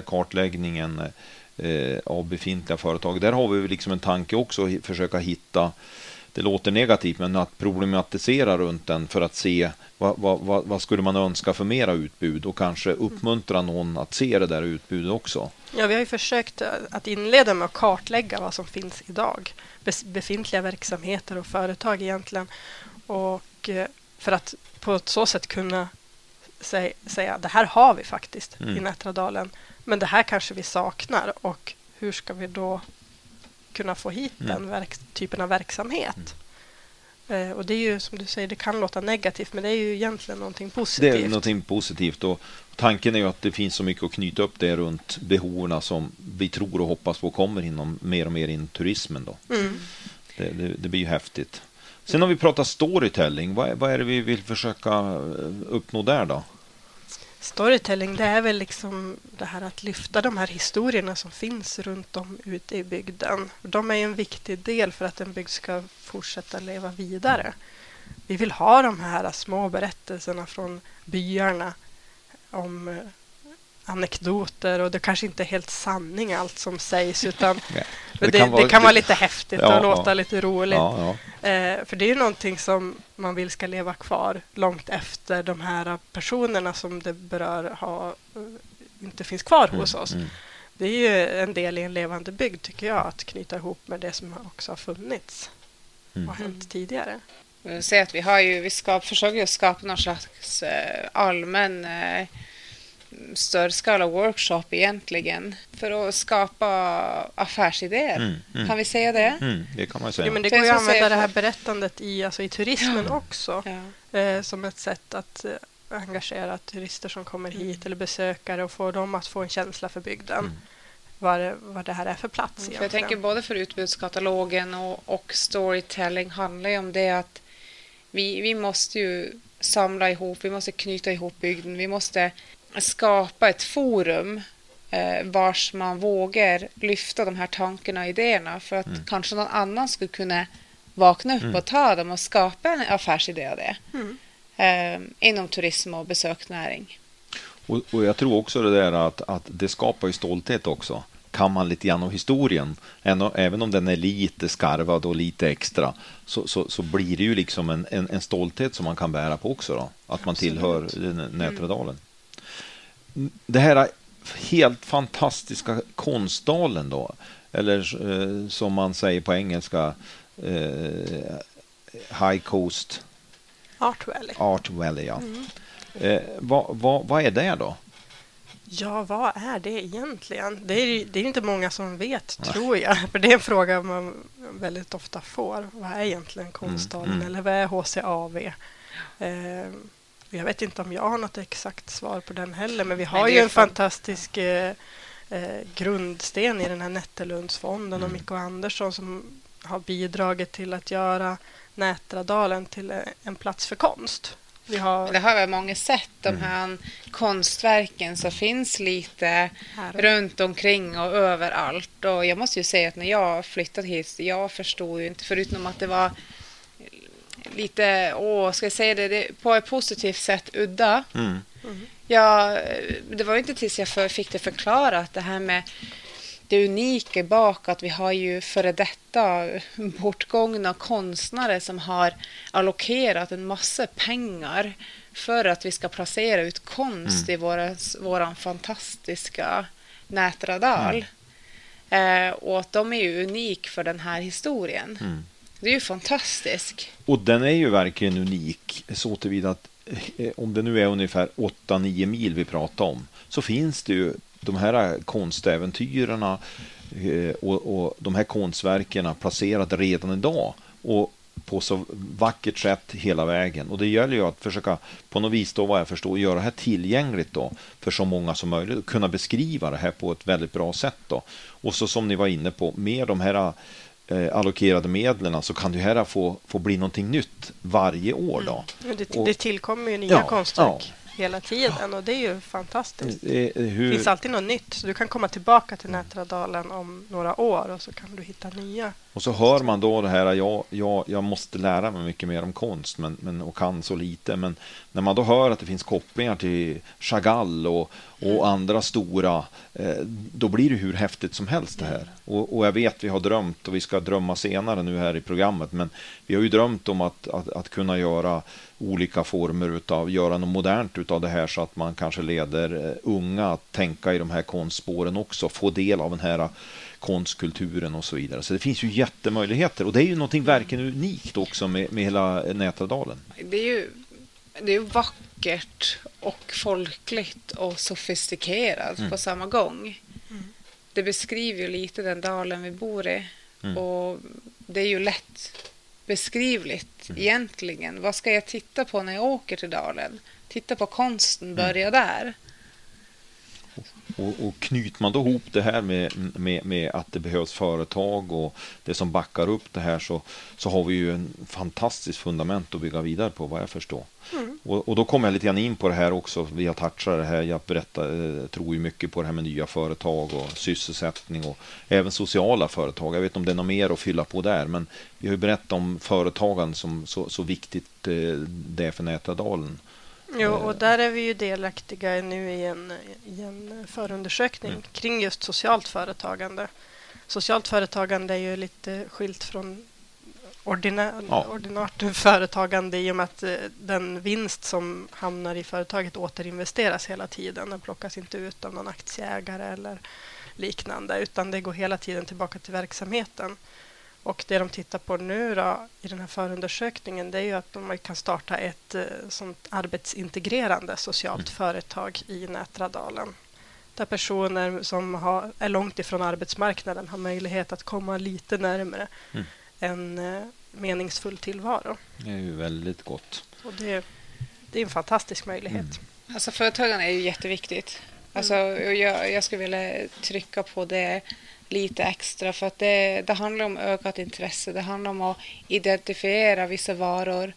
kartläggningen av befintliga företag. Där har vi liksom en tanke också att försöka hitta det låter negativt, men att problematisera runt den för att se vad skulle man önska för mera utbud och kanske uppmuntra någon att se det där utbudet också. Ja, vi har ju försökt att inleda med att kartlägga vad som finns idag. Befintliga verksamheter och företag egentligen. Och för att på ett så sätt kunna säga det här har vi faktiskt i Nättradalen. Men det här kanske vi saknar. Och hur ska vi då kunna få hit den typen av verksamhet? Och det är ju som du säger, det kan låta negativt, men det är ju egentligen någonting positivt. Det är någonting positivt, och tanken är ju att det finns så mycket att knyta upp det runt behoven som vi tror och hoppas på kommer inom mer och mer in turismen då. Det blir ju häftigt. Sen har vi pratat storytelling. Vad är det vi vill försöka uppnå där då? Storytelling, det är väl liksom det här att lyfta de här historierna som finns runt om ute i bygden. De är en viktig del för att en bygd ska fortsätta leva vidare. Vi vill ha de här små berättelserna från byarna om anekdoter, och det kanske inte är helt sanning allt som sägs, utan det kan vara lite häftigt och låta lite roligt. För det är ju någonting som man vill ska leva kvar långt efter de här personerna som det berör inte finns kvar hos oss. Det är ju en del i en levande bygd, tycker jag, att knyta ihop med det som också har funnits och hänt tidigare. Se att vi försöker skapa någon slags allmän störskala workshop egentligen för att skapa affärsidéer. Kan vi säga det? Det kan man säga. Ja, men det går ju att använda det här berättandet i turismen också som ett sätt att engagera turister som kommer hit eller besökare och få dem att få en känsla för bygden. Vad det här är för plats. Jag tänker både för utbudskatalogen och storytelling handlar ju om det att vi måste ju samla ihop, vi måste knyta ihop bygden, vi måste skapa ett forum vars man vågar lyfta de här tankarna och idéerna för att kanske någon annan skulle kunna vakna upp och ta dem och skapa en affärsidé av det inom turism och besöksnäring. Och jag tror också det där att det skapar ju stolthet också. Kan man lite grann om historien, även om den är lite skarvad och lite extra, så blir det ju liksom en stolthet som man kan bära på också då, att man tillhör Nättradalen. Det här helt fantastiska konstdalen då, eller som man säger på engelska, High Coast Art Valley, ja. Vad är det då? Ja, vad är det egentligen? Det är inte många som vet, tror jag. För det är en fråga man väldigt ofta får. Vad är egentligen konstdalen? Eller vad är HCAV? Jag vet inte om jag har något exakt svar på den heller. Men vi har ju en fantastisk grundsten i den här Nätterlundsfonden och Mikko Andersson som har bidragit till att göra Nättradalen till en plats för konst. Det har väl många sett, de här konstverken som finns lite runt omkring och överallt. Och jag måste ju säga att när jag flyttade hit, jag förstod ju inte, förutom att det var lite, ska jag säga det på ett positivt sätt udda. Det var ju inte tills jag fick det förklarat, det här med det unika bak att vi har ju före detta bortgångna konstnärer som har allokerat en massa pengar för att vi ska placera ut konst i våran fantastiska Nättradal. Och att de är ju unik för den här historien. Det är ju fantastiskt. Och den är ju verkligen unik så tillvida att om det nu är ungefär 8-9 mil vi pratar om, så finns det ju de här konstäventyrarna och de här konstverken placerade redan idag och på så vackert sätt hela vägen. Och det gäller ju att försöka på något vis då, vad jag förstår, göra det här tillgängligt då för så många som möjligt och kunna beskriva det här på ett väldigt bra sätt då. Och så som ni var inne på, med de här allokerade medlen så kan det här få bli någonting nytt varje år då. Det tillkommer ju nya konstverk hela tiden och det är ju fantastiskt. Det finns alltid något nytt, så du kan komma tillbaka till Nättradalen om några år och så kan du hitta nya Och så hör man då det här, jag måste lära mig mycket mer om konst och kan så lite. Men när man då hör att det finns kopplingar till Chagall och andra stora, då blir det hur häftigt som helst det här. Och jag vet vi har drömt, och vi ska drömma senare nu här i programmet, men vi har ju drömt om att kunna göra olika former utav, göra något modernt utav det här, så att man kanske leder unga att tänka i de här konstspåren också, få del av den här konstkulturen och så vidare. Så det finns ju jättemöjligheter, och det är ju någonting verkligen unikt också med hela Nätradalen. Det är ju vackert och folkligt och sofistikerat på samma gång. Det beskriver ju lite den dalen vi bor i, och det är ju lätt beskrivligt egentligen. Vad ska jag titta på när jag åker till dalen? Titta på konsten, börja där. Och knyter man då ihop det här med att det behövs företag och det som backar upp det här, så har vi ju en fantastisk fundament att bygga vidare på, vad jag förstår. Och då kommer jag lite grann in på det här också. Vi har touchat det här, jag tror ju mycket på det här med nya företag och sysselsättning och även sociala företag. Jag vet inte om det är något mer att fylla på där, men vi har ju berättat om företagen som så viktigt det är för Nätradalen. Jo, och där är vi ju delaktiga nu i en förundersökning kring just socialt företagande. Socialt företagande är ju lite skilt från ordinärt företagande, i och med att den vinst som hamnar i företaget återinvesteras hela tiden. Den plockas inte ut av någon aktieägare eller liknande, utan det går hela tiden tillbaka till verksamheten. Och det de tittar på nu då, i den här förundersökningen, det är ju att de kan starta ett sånt arbetsintegrerande socialt företag i Nätradalen. Där personer som är långt ifrån arbetsmarknaden har möjlighet att komma lite närmare en meningsfull tillvaro. Det är ju väldigt gott. Och det är en fantastisk möjlighet. Alltså företagande är ju jätteviktigt. Alltså, jag skulle vilja trycka på det lite extra, för att det handlar om ökat intresse. Det handlar om att identifiera vissa varor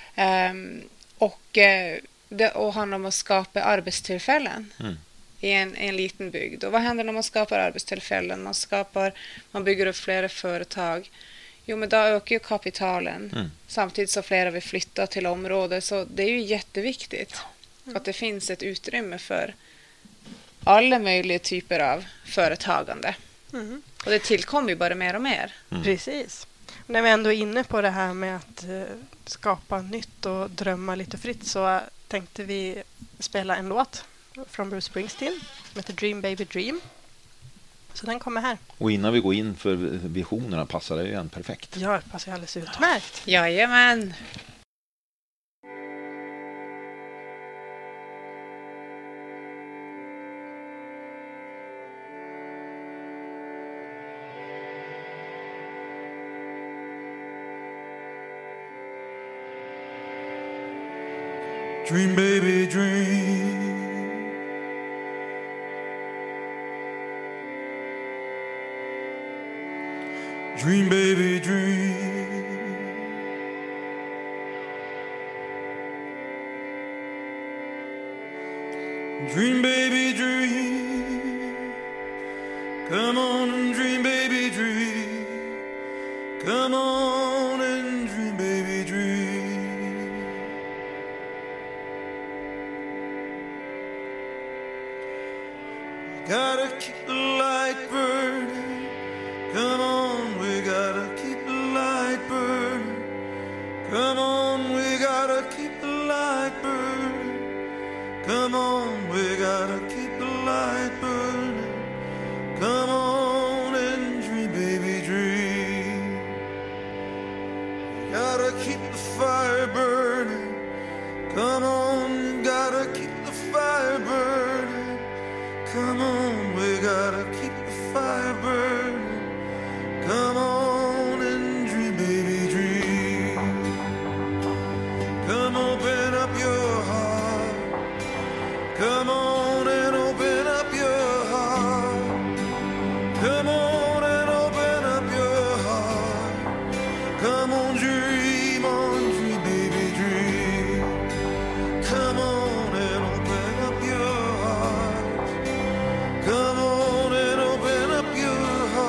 och handlar om att skapa arbetstillfällen i en liten bygd. Och vad händer när man skapar arbetstillfällen? Man bygger upp flera företag. Jo, men då ökar ju kapitalen. Samtidigt så flera vill flytta till området. Så det är ju jätteviktigt att det finns ett utrymme för alla möjliga typer av företagande. Och det tillkommer ju bara mer och mer. Precis. När vi ändå är inne på det här med att skapa nytt och drömma lite fritt, så tänkte vi spela en låt från Bruce Springsteen som heter Dream Baby Dream. Så den kommer här. Och innan vi går in för visionerna passar det ju igen perfekt. Ja, det passar alldeles utmärkt. Jajamän! Dream, baby, dream. Dream, baby, dream. Dream, baby, dream. Come on and dream, baby, dream. Come on and dream, baby, dream. Gotta keep the light burning. Come on, we gotta keep the light burning. Come on, we gotta keep the light burning. Come on, we gotta keep the light burning. Come on and dream, baby, dream. Gotta keep the fire burning. Come on, gotta keep the fire burning. Come on, we gotta keep the fire burning. Come on and dream, baby, dream. Come open up your heart. Come on and open up your heart. Come on and open up your heart. Come on, dream, baby, dream. Come on and open up your heart. Come on and open up your heart.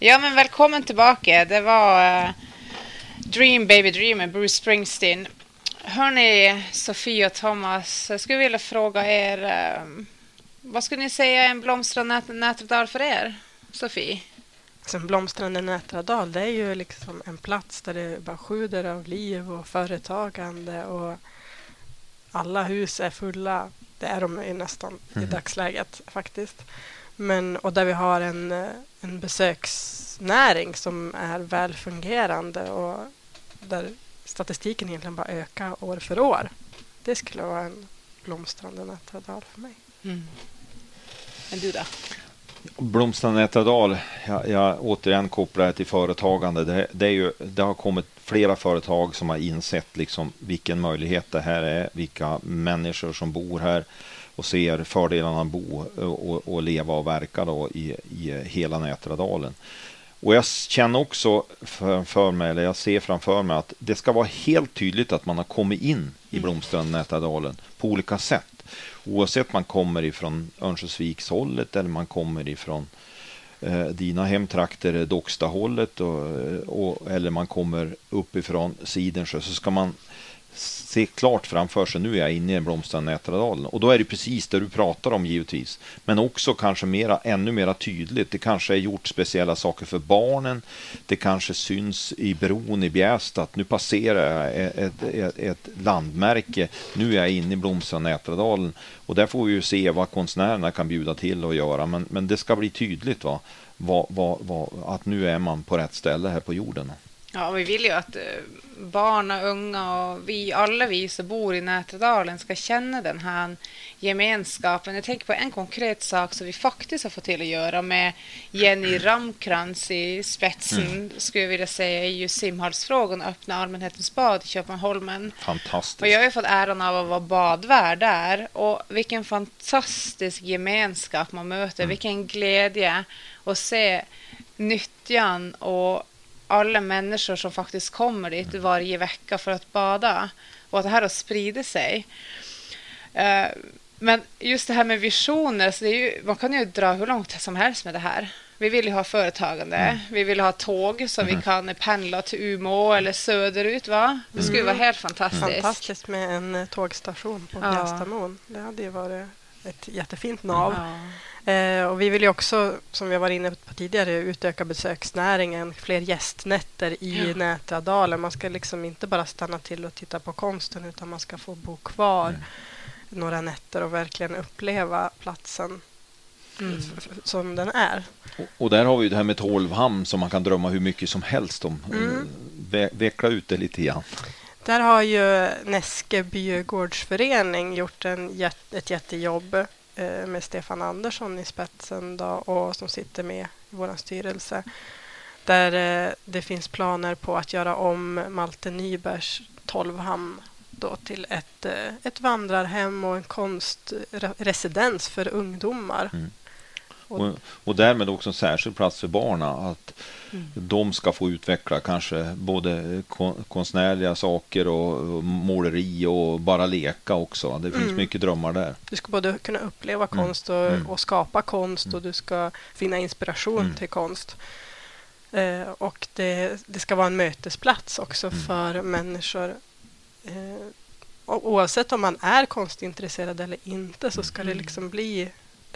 Ja, men välkommen tillbaka. Det var Dream Baby Dream med Bruce Springsteen. Hörrni, Sofie och Thomas, jag skulle vilja fråga er, vad skulle ni säga är en blomstrande Nätradal för er, Sofie? Så en blomstrande Nätradal, det är ju liksom en plats där det bara sjuder av liv och företagande och alla hus är fulla. Det är de ju nästan i dagsläget faktiskt. Och där vi har en besöksnäring som är välfungerande och där statistiken egentligen bara ökar år för år. Det skulle vara en blomstrande Nätradal för mig. Mm. Men du då? Blomstrande Nätradal, jag återigen kopplar det till företagande. Det har kommit flera företag som har insett liksom vilken möjlighet det här är, vilka människor som bor här och ser fördelarna att bo och leva och verka då i hela Nätradalen. Och jag känner också jag ser framför mig att det ska vara helt tydligt att man har kommit in i blomstrande Nätradalen på olika sätt. Oavsett man kommer ifrån Örnsköldsvikshållet eller man kommer ifrån dina hemtrakter, Dockstahållet eller man kommer uppifrån Sidensjö, så ska man se klart framför sig, nu är jag inne i en blomstrande Nätradalen. Och då är det precis det du pratar om givetvis. Men också kanske ännu mera tydligt. Det kanske är gjort speciella saker för barnen. Det kanske syns i bron i Bjästa att nu passerar jag ett landmärke. Nu är jag inne i blomstrande Nätradalen. Och där får vi ju se vad konstnärerna kan bjuda till och göra. Men det ska bli tydligt att nu är man på rätt ställe här på jorden. Ja, vi vill ju att barn och unga och alla vi som bor i Nätradalen ska känna den här gemenskapen. Jag tänker på en konkret sak som vi faktiskt har fått till att göra med Jenny Ramkrans i spetsen, skulle jag vilja säga, i just simhallsfrågan och öppna allmänhetens bad i Köpenholmen. Fantastiskt. Och jag har ju fått äran av att vara badvärd där, och vilken fantastisk gemenskap man möter, vilken glädje att se nyttjan och alla människor som faktiskt kommer dit varje vecka för att bada, och att det här har spridit sig. Men just det här med visioner, så det är ju, man kan ju dra hur långt som helst med det här. Vi vill ju ha företagande, vi vill ha tåg så vi kan pendla till Umeå eller söderut, va? Det skulle vara helt fantastiskt. Fantastiskt med en tågstation på Bjästamon. Det hade ju varit ett jättefint nav. Och vi vill ju också, som vi var inne på tidigare, utöka besöksnäringen, fler gästnätter i Nätradalen. Man ska liksom inte bara stanna till och titta på konsten, utan man ska få bo kvar några nätter och verkligen uppleva platsen som den är. Och där har vi det här med Torvhamn som man kan drömma hur mycket som helst om. Veckla ut det lite grann. Där har ju Näske bygårdsförening gjort ett jättejobb med Stefan Andersson i spetsen då, och som sitter med i vår styrelse. Där det finns planer på att göra om Malte Nybergs Torvhamn då till ett vandrarhem och en konstresidens för ungdomar. Och därmed också en särskild plats för barnen, att de ska få utveckla kanske både konstnärliga saker och måleri och bara leka också. Det finns mycket drömmar där. Du ska både kunna uppleva konst och skapa konst, och du ska finna inspiration till konst. Och det ska vara en mötesplats också för människor. Oavsett om man är konstintresserad eller inte, så ska det liksom bli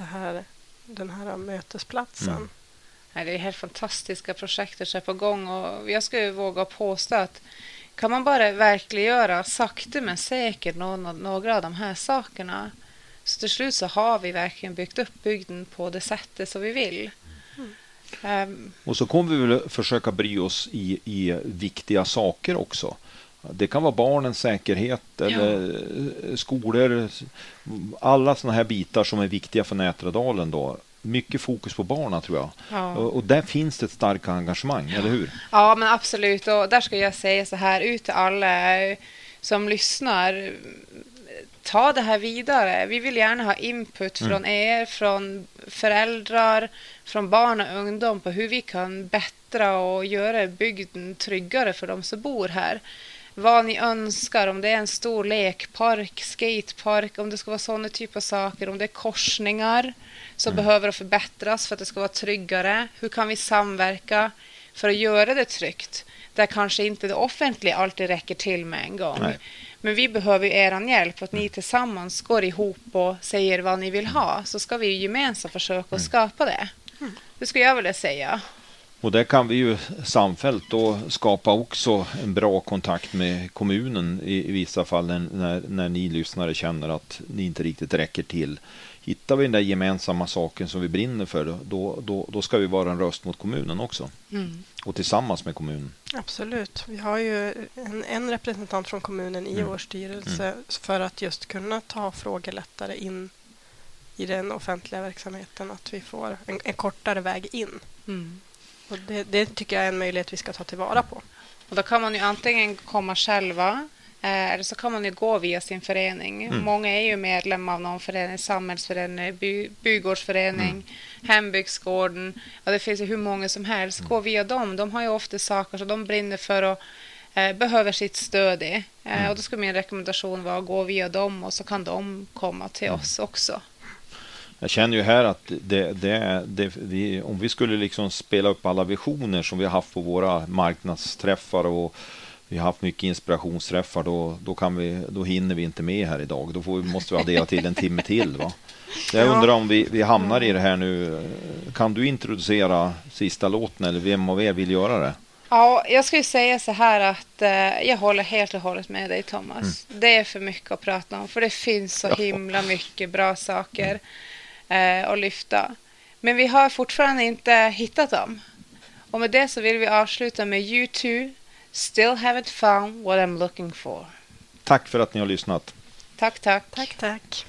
den här mötesplatsen. Det är helt fantastiska projekt som är på gång, och jag skulle våga påstå att kan man bara verkliggöra sakta men säkert några av de här sakerna, så till slut så har vi verkligen byggt upp bygden på det sättet som vi vill. Och så kommer vi väl försöka bry oss i viktiga saker också. Det kan vara barnens säkerhet eller skolor, alla såna här bitar som är viktiga för Nätradalen då. Mycket fokus på barnen, tror jag. Och där finns det ett starkt engagemang, eller hur? Ja, men absolut. Och där ska jag säga så här ut till alla som lyssnar. Ta det här vidare. Vi vill gärna ha input från er, från föräldrar, från barn och ungdom på hur vi kan bättra och göra bygden tryggare för de som bor här. vad ni önskar, om det är en stor lekpark, skatepark, om det ska vara sådana typer av saker, om det är korsningar så behöver det förbättras för att det ska vara tryggare. Hur kan vi samverka för att göra det tryggt? Där kanske inte det offentliga alltid räcker till med en gång. Nej. Men vi behöver ju er hjälp, att ni tillsammans går ihop och säger vad ni vill ha. Så ska vi ju gemensamt försöka att skapa det. Det skulle jag vilja säga. Och där kan vi ju samfällt då skapa också en bra kontakt med kommunen i vissa fall när ni lyssnare känner att ni inte riktigt räcker till. Hittar vi den där gemensamma saken som vi brinner för, då ska vi vara en röst mot kommunen också. Och tillsammans med kommunen. Absolut. Vi har ju en representant från kommunen i vår styrelse för att just kunna ta frågor lättare in i den offentliga verksamheten. Att vi får en kortare väg in. Och det tycker jag är en möjlighet vi ska ta tillvara på. Och då kan man ju antingen komma själva eller så kan man ju gå via sin förening. Många är ju medlemmar av någon förening, samhällsförening, bygårdsförening, hembygdsgården. Ja, det finns ju hur många som helst. Gå via dem. De har ju ofta saker så de brinner för och behöver sitt stöd i. Och då skulle min rekommendation vara att gå via dem och så kan de komma till oss också. Jag känner ju här att om vi skulle liksom spela upp alla visioner som vi har haft på våra marknadsträffar och vi har haft mycket inspirationsträffar, då hinner vi inte med här idag. Då måste vi addera till en timme till. Va? Så jag undrar om vi hamnar i det här nu. Kan du introducera sista låten eller vem av er vill göra det? Ja, jag skulle säga så här att jag håller helt och hållet med dig, Thomas. Det är för mycket att prata om, för det finns så himla mycket bra saker att lyfta. Men vi har fortfarande inte hittat dem. Och med det så vill vi avsluta med U2, Still Haven't Found What I'm Looking For. Tack för att ni har lyssnat. Tack, tack. Tack, tack.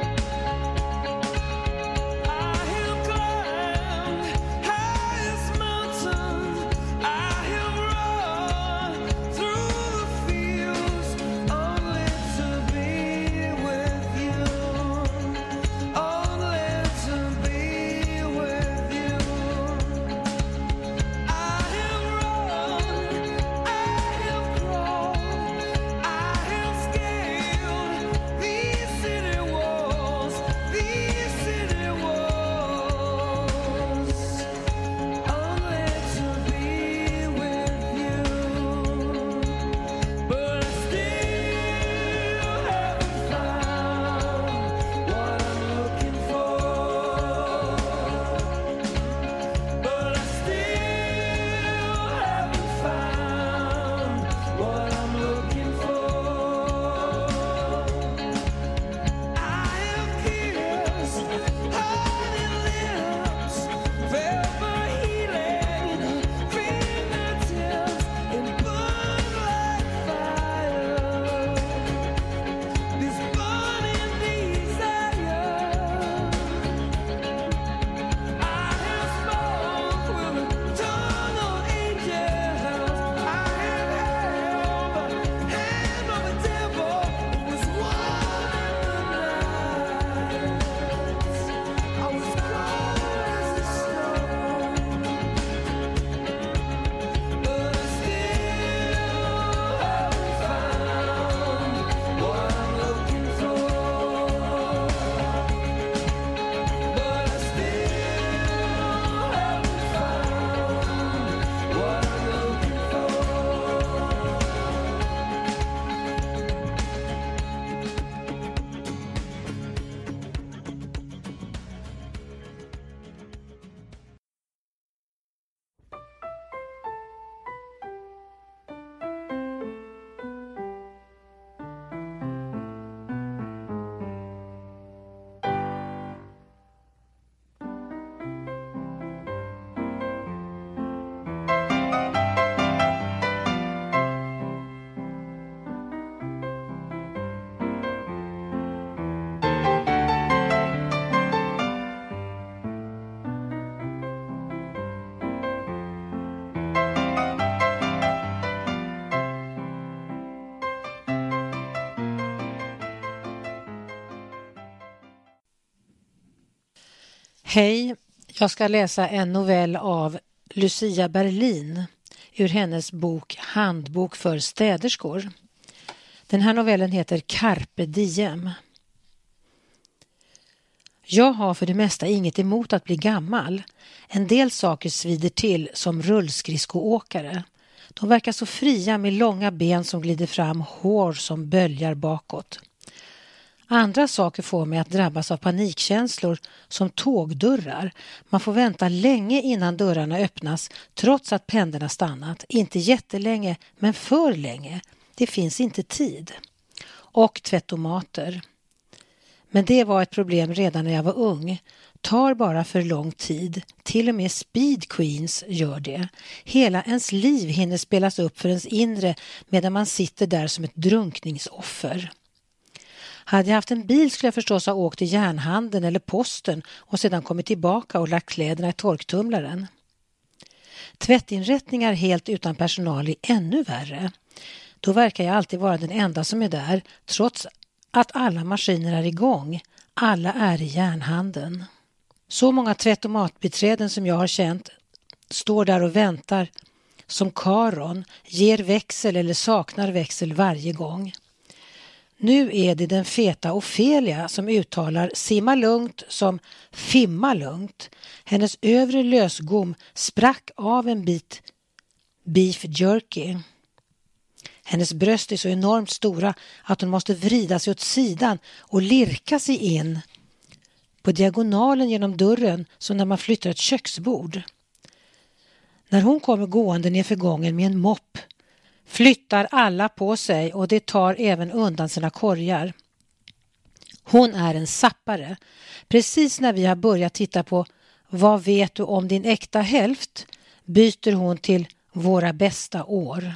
I have climbed high as my Hej, jag ska läsa en novell av Lucia Berlin ur hennes bok Handbok för städerskor. Den här novellen heter Carpe Diem. Jag har för det mesta inget emot att bli gammal. En del saker svider till som rullskridskoåkare. De verkar så fria med långa ben som glider fram, hår som böljar bakåt. Andra saker får mig att drabbas av panikkänslor som tågdörrar. Man får vänta länge innan dörrarna öppnas trots att pendeln har stannat. Inte jättelänge, men för länge. Det finns inte tid. Och tvättomater. Men det var ett problem redan när jag var ung. Tar bara för lång tid. Till och med Speed Queens gör det. Hela ens liv hinner spelas upp för ens inre medan man sitter där som ett drunkningsoffer. Hade jag haft en bil skulle jag förstås ha åkt till järnhandeln eller posten och sedan kommit tillbaka och lagt kläderna i torktumlaren. Tvättinrättningar helt utan personal är ännu värre. Då verkar jag alltid vara den enda som är där, trots att alla maskiner är igång. Alla är i järnhandeln. Så många tvättomatbiträden som jag har känt står där och väntar som karon, ger växel eller saknar växel varje gång. Nu är det den feta Ofelia som uttalar simma lugnt som fimma lugnt. Hennes övre lösgom sprack av en bit beef jerky. Hennes bröst är så enormt stora att hon måste vrida sig åt sidan och lirka sig in på diagonalen genom dörren som när man flyttar ett köksbord. När hon kommer gående nerför gången med en mopp flyttar alla på sig och det tar även undan sina korgar. Hon är en sappare. Precis när vi har börjat titta på vad vet du om din äkta hälft byter hon till våra bästa år.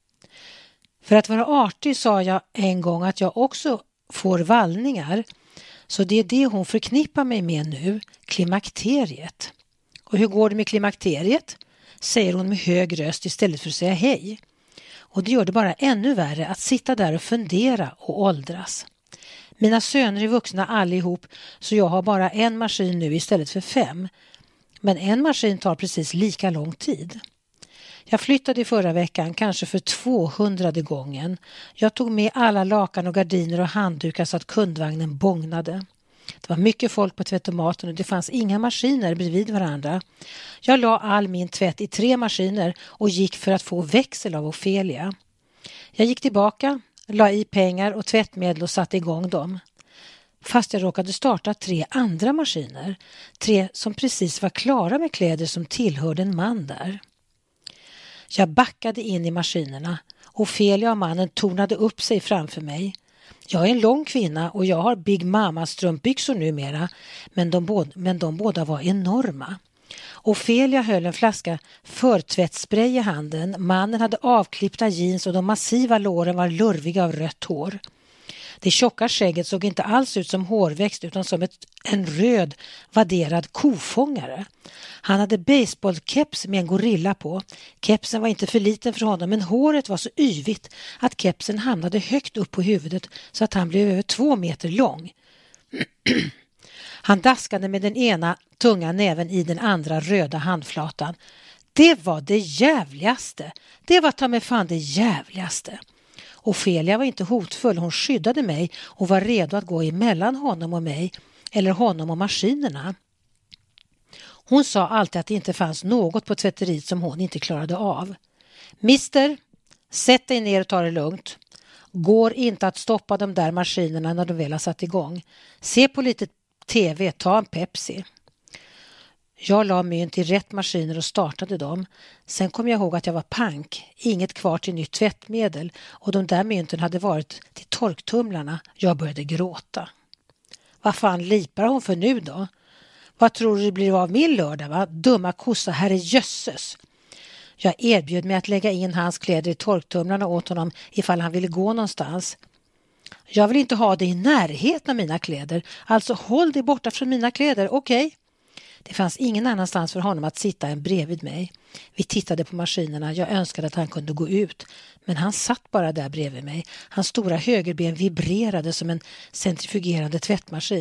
För att vara artig sa jag en gång att jag också får vallningar. Så det är det hon förknippar mig med nu, klimakteriet. Och hur går det med klimakteriet? Säger hon med hög röst istället för att säga hej. Och det gör det bara ännu värre att sitta där och fundera och åldras. Mina söner är vuxna allihop så jag har bara en maskin nu istället för 5. Men en maskin tar precis lika lång tid. Jag flyttade i förra veckan, kanske för 200:e gången. Jag tog med alla lakan och gardiner och handdukar så att kundvagnen bågnade. Det var mycket folk på tvättomaten och det fanns inga maskiner bredvid varandra. Jag la all min tvätt i 3 maskiner och gick för att få växel av Ofelia. Jag gick tillbaka, la i pengar och tvättmedel och satte igång dem. Fast jag råkade starta 3 andra maskiner. 3 som precis var klara med kläder som tillhörde en man där. Jag backade in i maskinerna. Ofelia och mannen tornade upp sig framför mig. Jag är en lång kvinna och jag har Big Mama strumpbyxor numera, men de båda var enorma. Ofelia höll en flaska förtvättspray i handen. Mannen hade avklippta jeans och de massiva låren var lurviga av rött hår. Det tjocka skägget såg inte alls ut som hårväxt utan som en röd vadderad kofångare. Han hade baseballkeps med en gorilla på. Kepsen var inte för liten för honom men håret var så yvigt att kepsen hamnade högt upp på huvudet så att han blev över 2 meter lång. Han daskade med den ena tunga näven i den andra röda handflatan. Det var det jävligaste. Det var ta mig fan det jävligaste. Ofelia var inte hotfull, hon skyddade mig och var redo att gå emellan honom och mig eller honom och maskinerna. Hon sa alltid att det inte fanns något på tvätteriet som hon inte klarade av. Mister, sätt dig ner och ta det lugnt. Går inte att stoppa de där maskinerna när de väl har satt igång. Se på lite tv, ta en Pepsi. Jag la mynt i rätt maskiner och startade dem. Sen kom jag ihåg att jag var pank. Inget kvar till nytt tvättmedel. Och de där mynten hade varit till torktumlarna. Jag började gråta. Vad fan lipar hon för nu då? Vad tror du det blir av min lördag va? Dumma kossa, här är jösses. Jag erbjöd mig att lägga in hans kläder i torktumlarna åt honom ifall han ville gå någonstans. Jag vill inte ha det i närheten av mina kläder. Alltså håll dig borta från mina kläder, okej? Det fanns ingen annanstans för honom att sitta än bredvid mig. Vi tittade på maskinerna. Jag önskade att han kunde gå ut. Men han satt bara där bredvid mig. Hans stora högerben vibrerade som en centrifugerande tvättmaskin.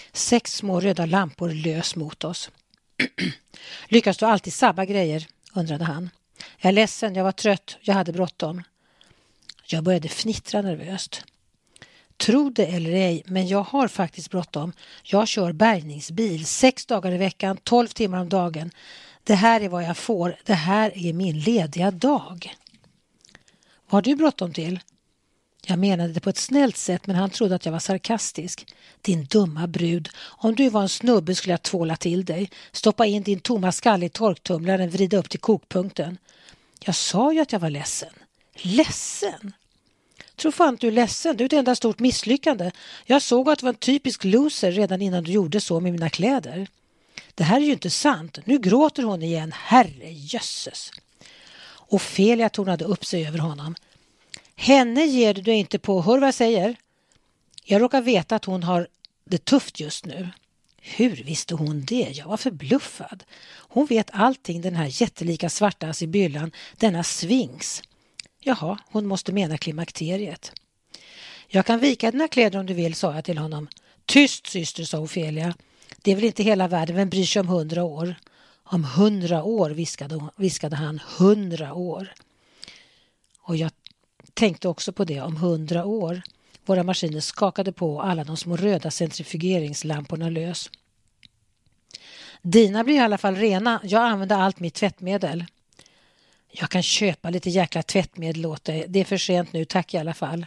6 små röda lampor lös mot oss. Lyckas du alltid sabba grejer? Undrade han. Jag är ledsen, jag var trött, jag hade bråttom. Jag började fnittra nervöst. Tro det eller ej, men jag har faktiskt bråttom. Jag kör bärgningsbil 6 dagar i veckan, 12 timmar om dagen. Det här är vad jag får, det här är min lediga dag. Vad har du bråttom till? Jag menade det på ett snällt sätt, men han trodde att jag var sarkastisk. Din dumma brud, om du var en snubbe skulle jag tvåla till dig. Stoppa in din tomma skalle i torktumlaren, vrida upp till kokpunkten. Jag sa ju att jag var ledsen. Ledsen? Tror fan att du är ledsen, du är ett enda stort misslyckande. Jag såg att du var en typisk loser redan innan du gjorde så med mina kläder. Det här är ju inte sant, nu gråter hon igen, herre jösses. Ofelia tornade upp sig över honom. Henne ger du inte på, hör vad jag säger. Jag råkar veta att hon har det tufft just nu. Hur visste hon det? Jag var förbluffad. Hon vet allting, den här jättelika svarta sibyllan, denna Sphinx. Jaha, hon måste mena klimakteriet. Jag kan vika dina kläder om du vill, sa jag till honom. Tyst syster, sa Ofelia. Det är väl inte hela världen, vem bryr sig om 100 år? Om 100 år, viskade han, 100 år. Och jag tänkte också på det, om 100 år. Våra maskiner skakade på alla de små röda centrifugeringslamporna lös. Dina blir i alla fall rena, jag använder allt mitt tvättmedel. Jag kan köpa lite jäkla tvättmedel åt dig, det är för sent nu, tack i alla fall.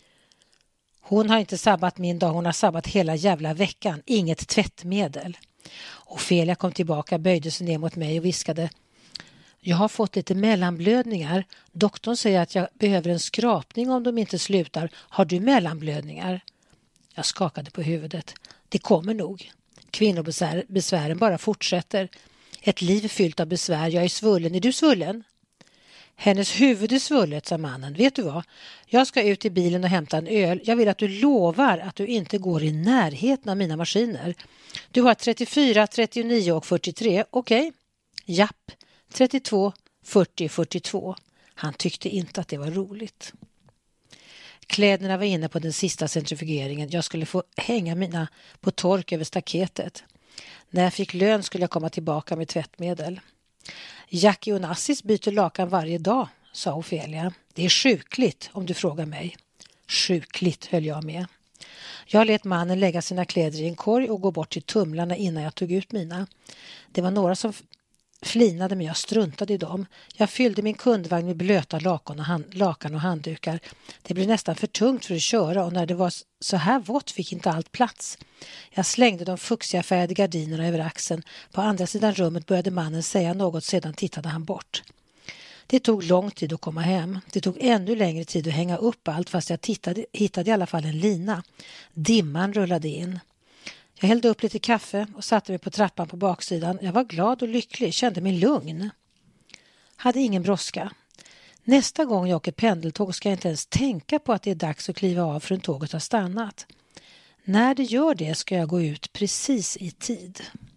Hon har inte sabbat min dag, hon har sabbat hela jävla veckan, inget tvättmedel. Ofelia kom tillbaka, böjde sig ner mot mig och viskade. Jag har fått lite mellanblödningar. Doktorn säger att jag behöver en skrapning om de inte slutar. Har du mellanblödningar? Jag skakade på huvudet. Det kommer nog. Kvinnobesvären bara fortsätter. Ett liv fyllt av besvär. Jag är svullen. Är du svullen? Hennes huvud är svullet, sa mannen. Vet du vad? Jag ska ut i bilen och hämta en öl. Jag vill att du lovar att du inte går i närheten av mina maskiner. Du har 34, 39 och 43. Okej? Japp. 32, 40, 42. Han tyckte inte att det var roligt. Kläderna var inne på den sista centrifugeringen. Jag skulle få hänga mina på tork över staketet. När jag fick lön skulle jag komma tillbaka med tvättmedel. Jackie och Nassis byter lakan varje dag, sa Ofelia. Det är sjukligt om du frågar mig. Sjukligt, höll jag med. Jag lät mannen lägga sina kläder i en korg och gå bort till tumlarna innan jag tog ut mina. Det var några som flinade, men jag struntade i dem. Jag fyllde min kundvagn med blöta lakan och handdukar. Det blev nästan för tungt för att köra och när det var så här vått fick inte allt plats. Jag slängde de fuxiga färgade gardinerna över axeln. På andra sidan rummet började mannen säga något, sedan tittade han bort. Det tog lång tid att komma hem. Det tog ännu längre tid att hänga upp allt, fast jag hittade i alla fall en lina. Dimman rullade in. Jag hällde upp lite kaffe och satte mig på trappan på baksidan. Jag var glad och lycklig, kände mig lugn. Hade ingen brådska. Nästa gång jag åker pendeltåg ska jag inte ens tänka på att det är dags att kliva av förrän tåget har stannat. När det gör det ska jag gå ut precis i tid.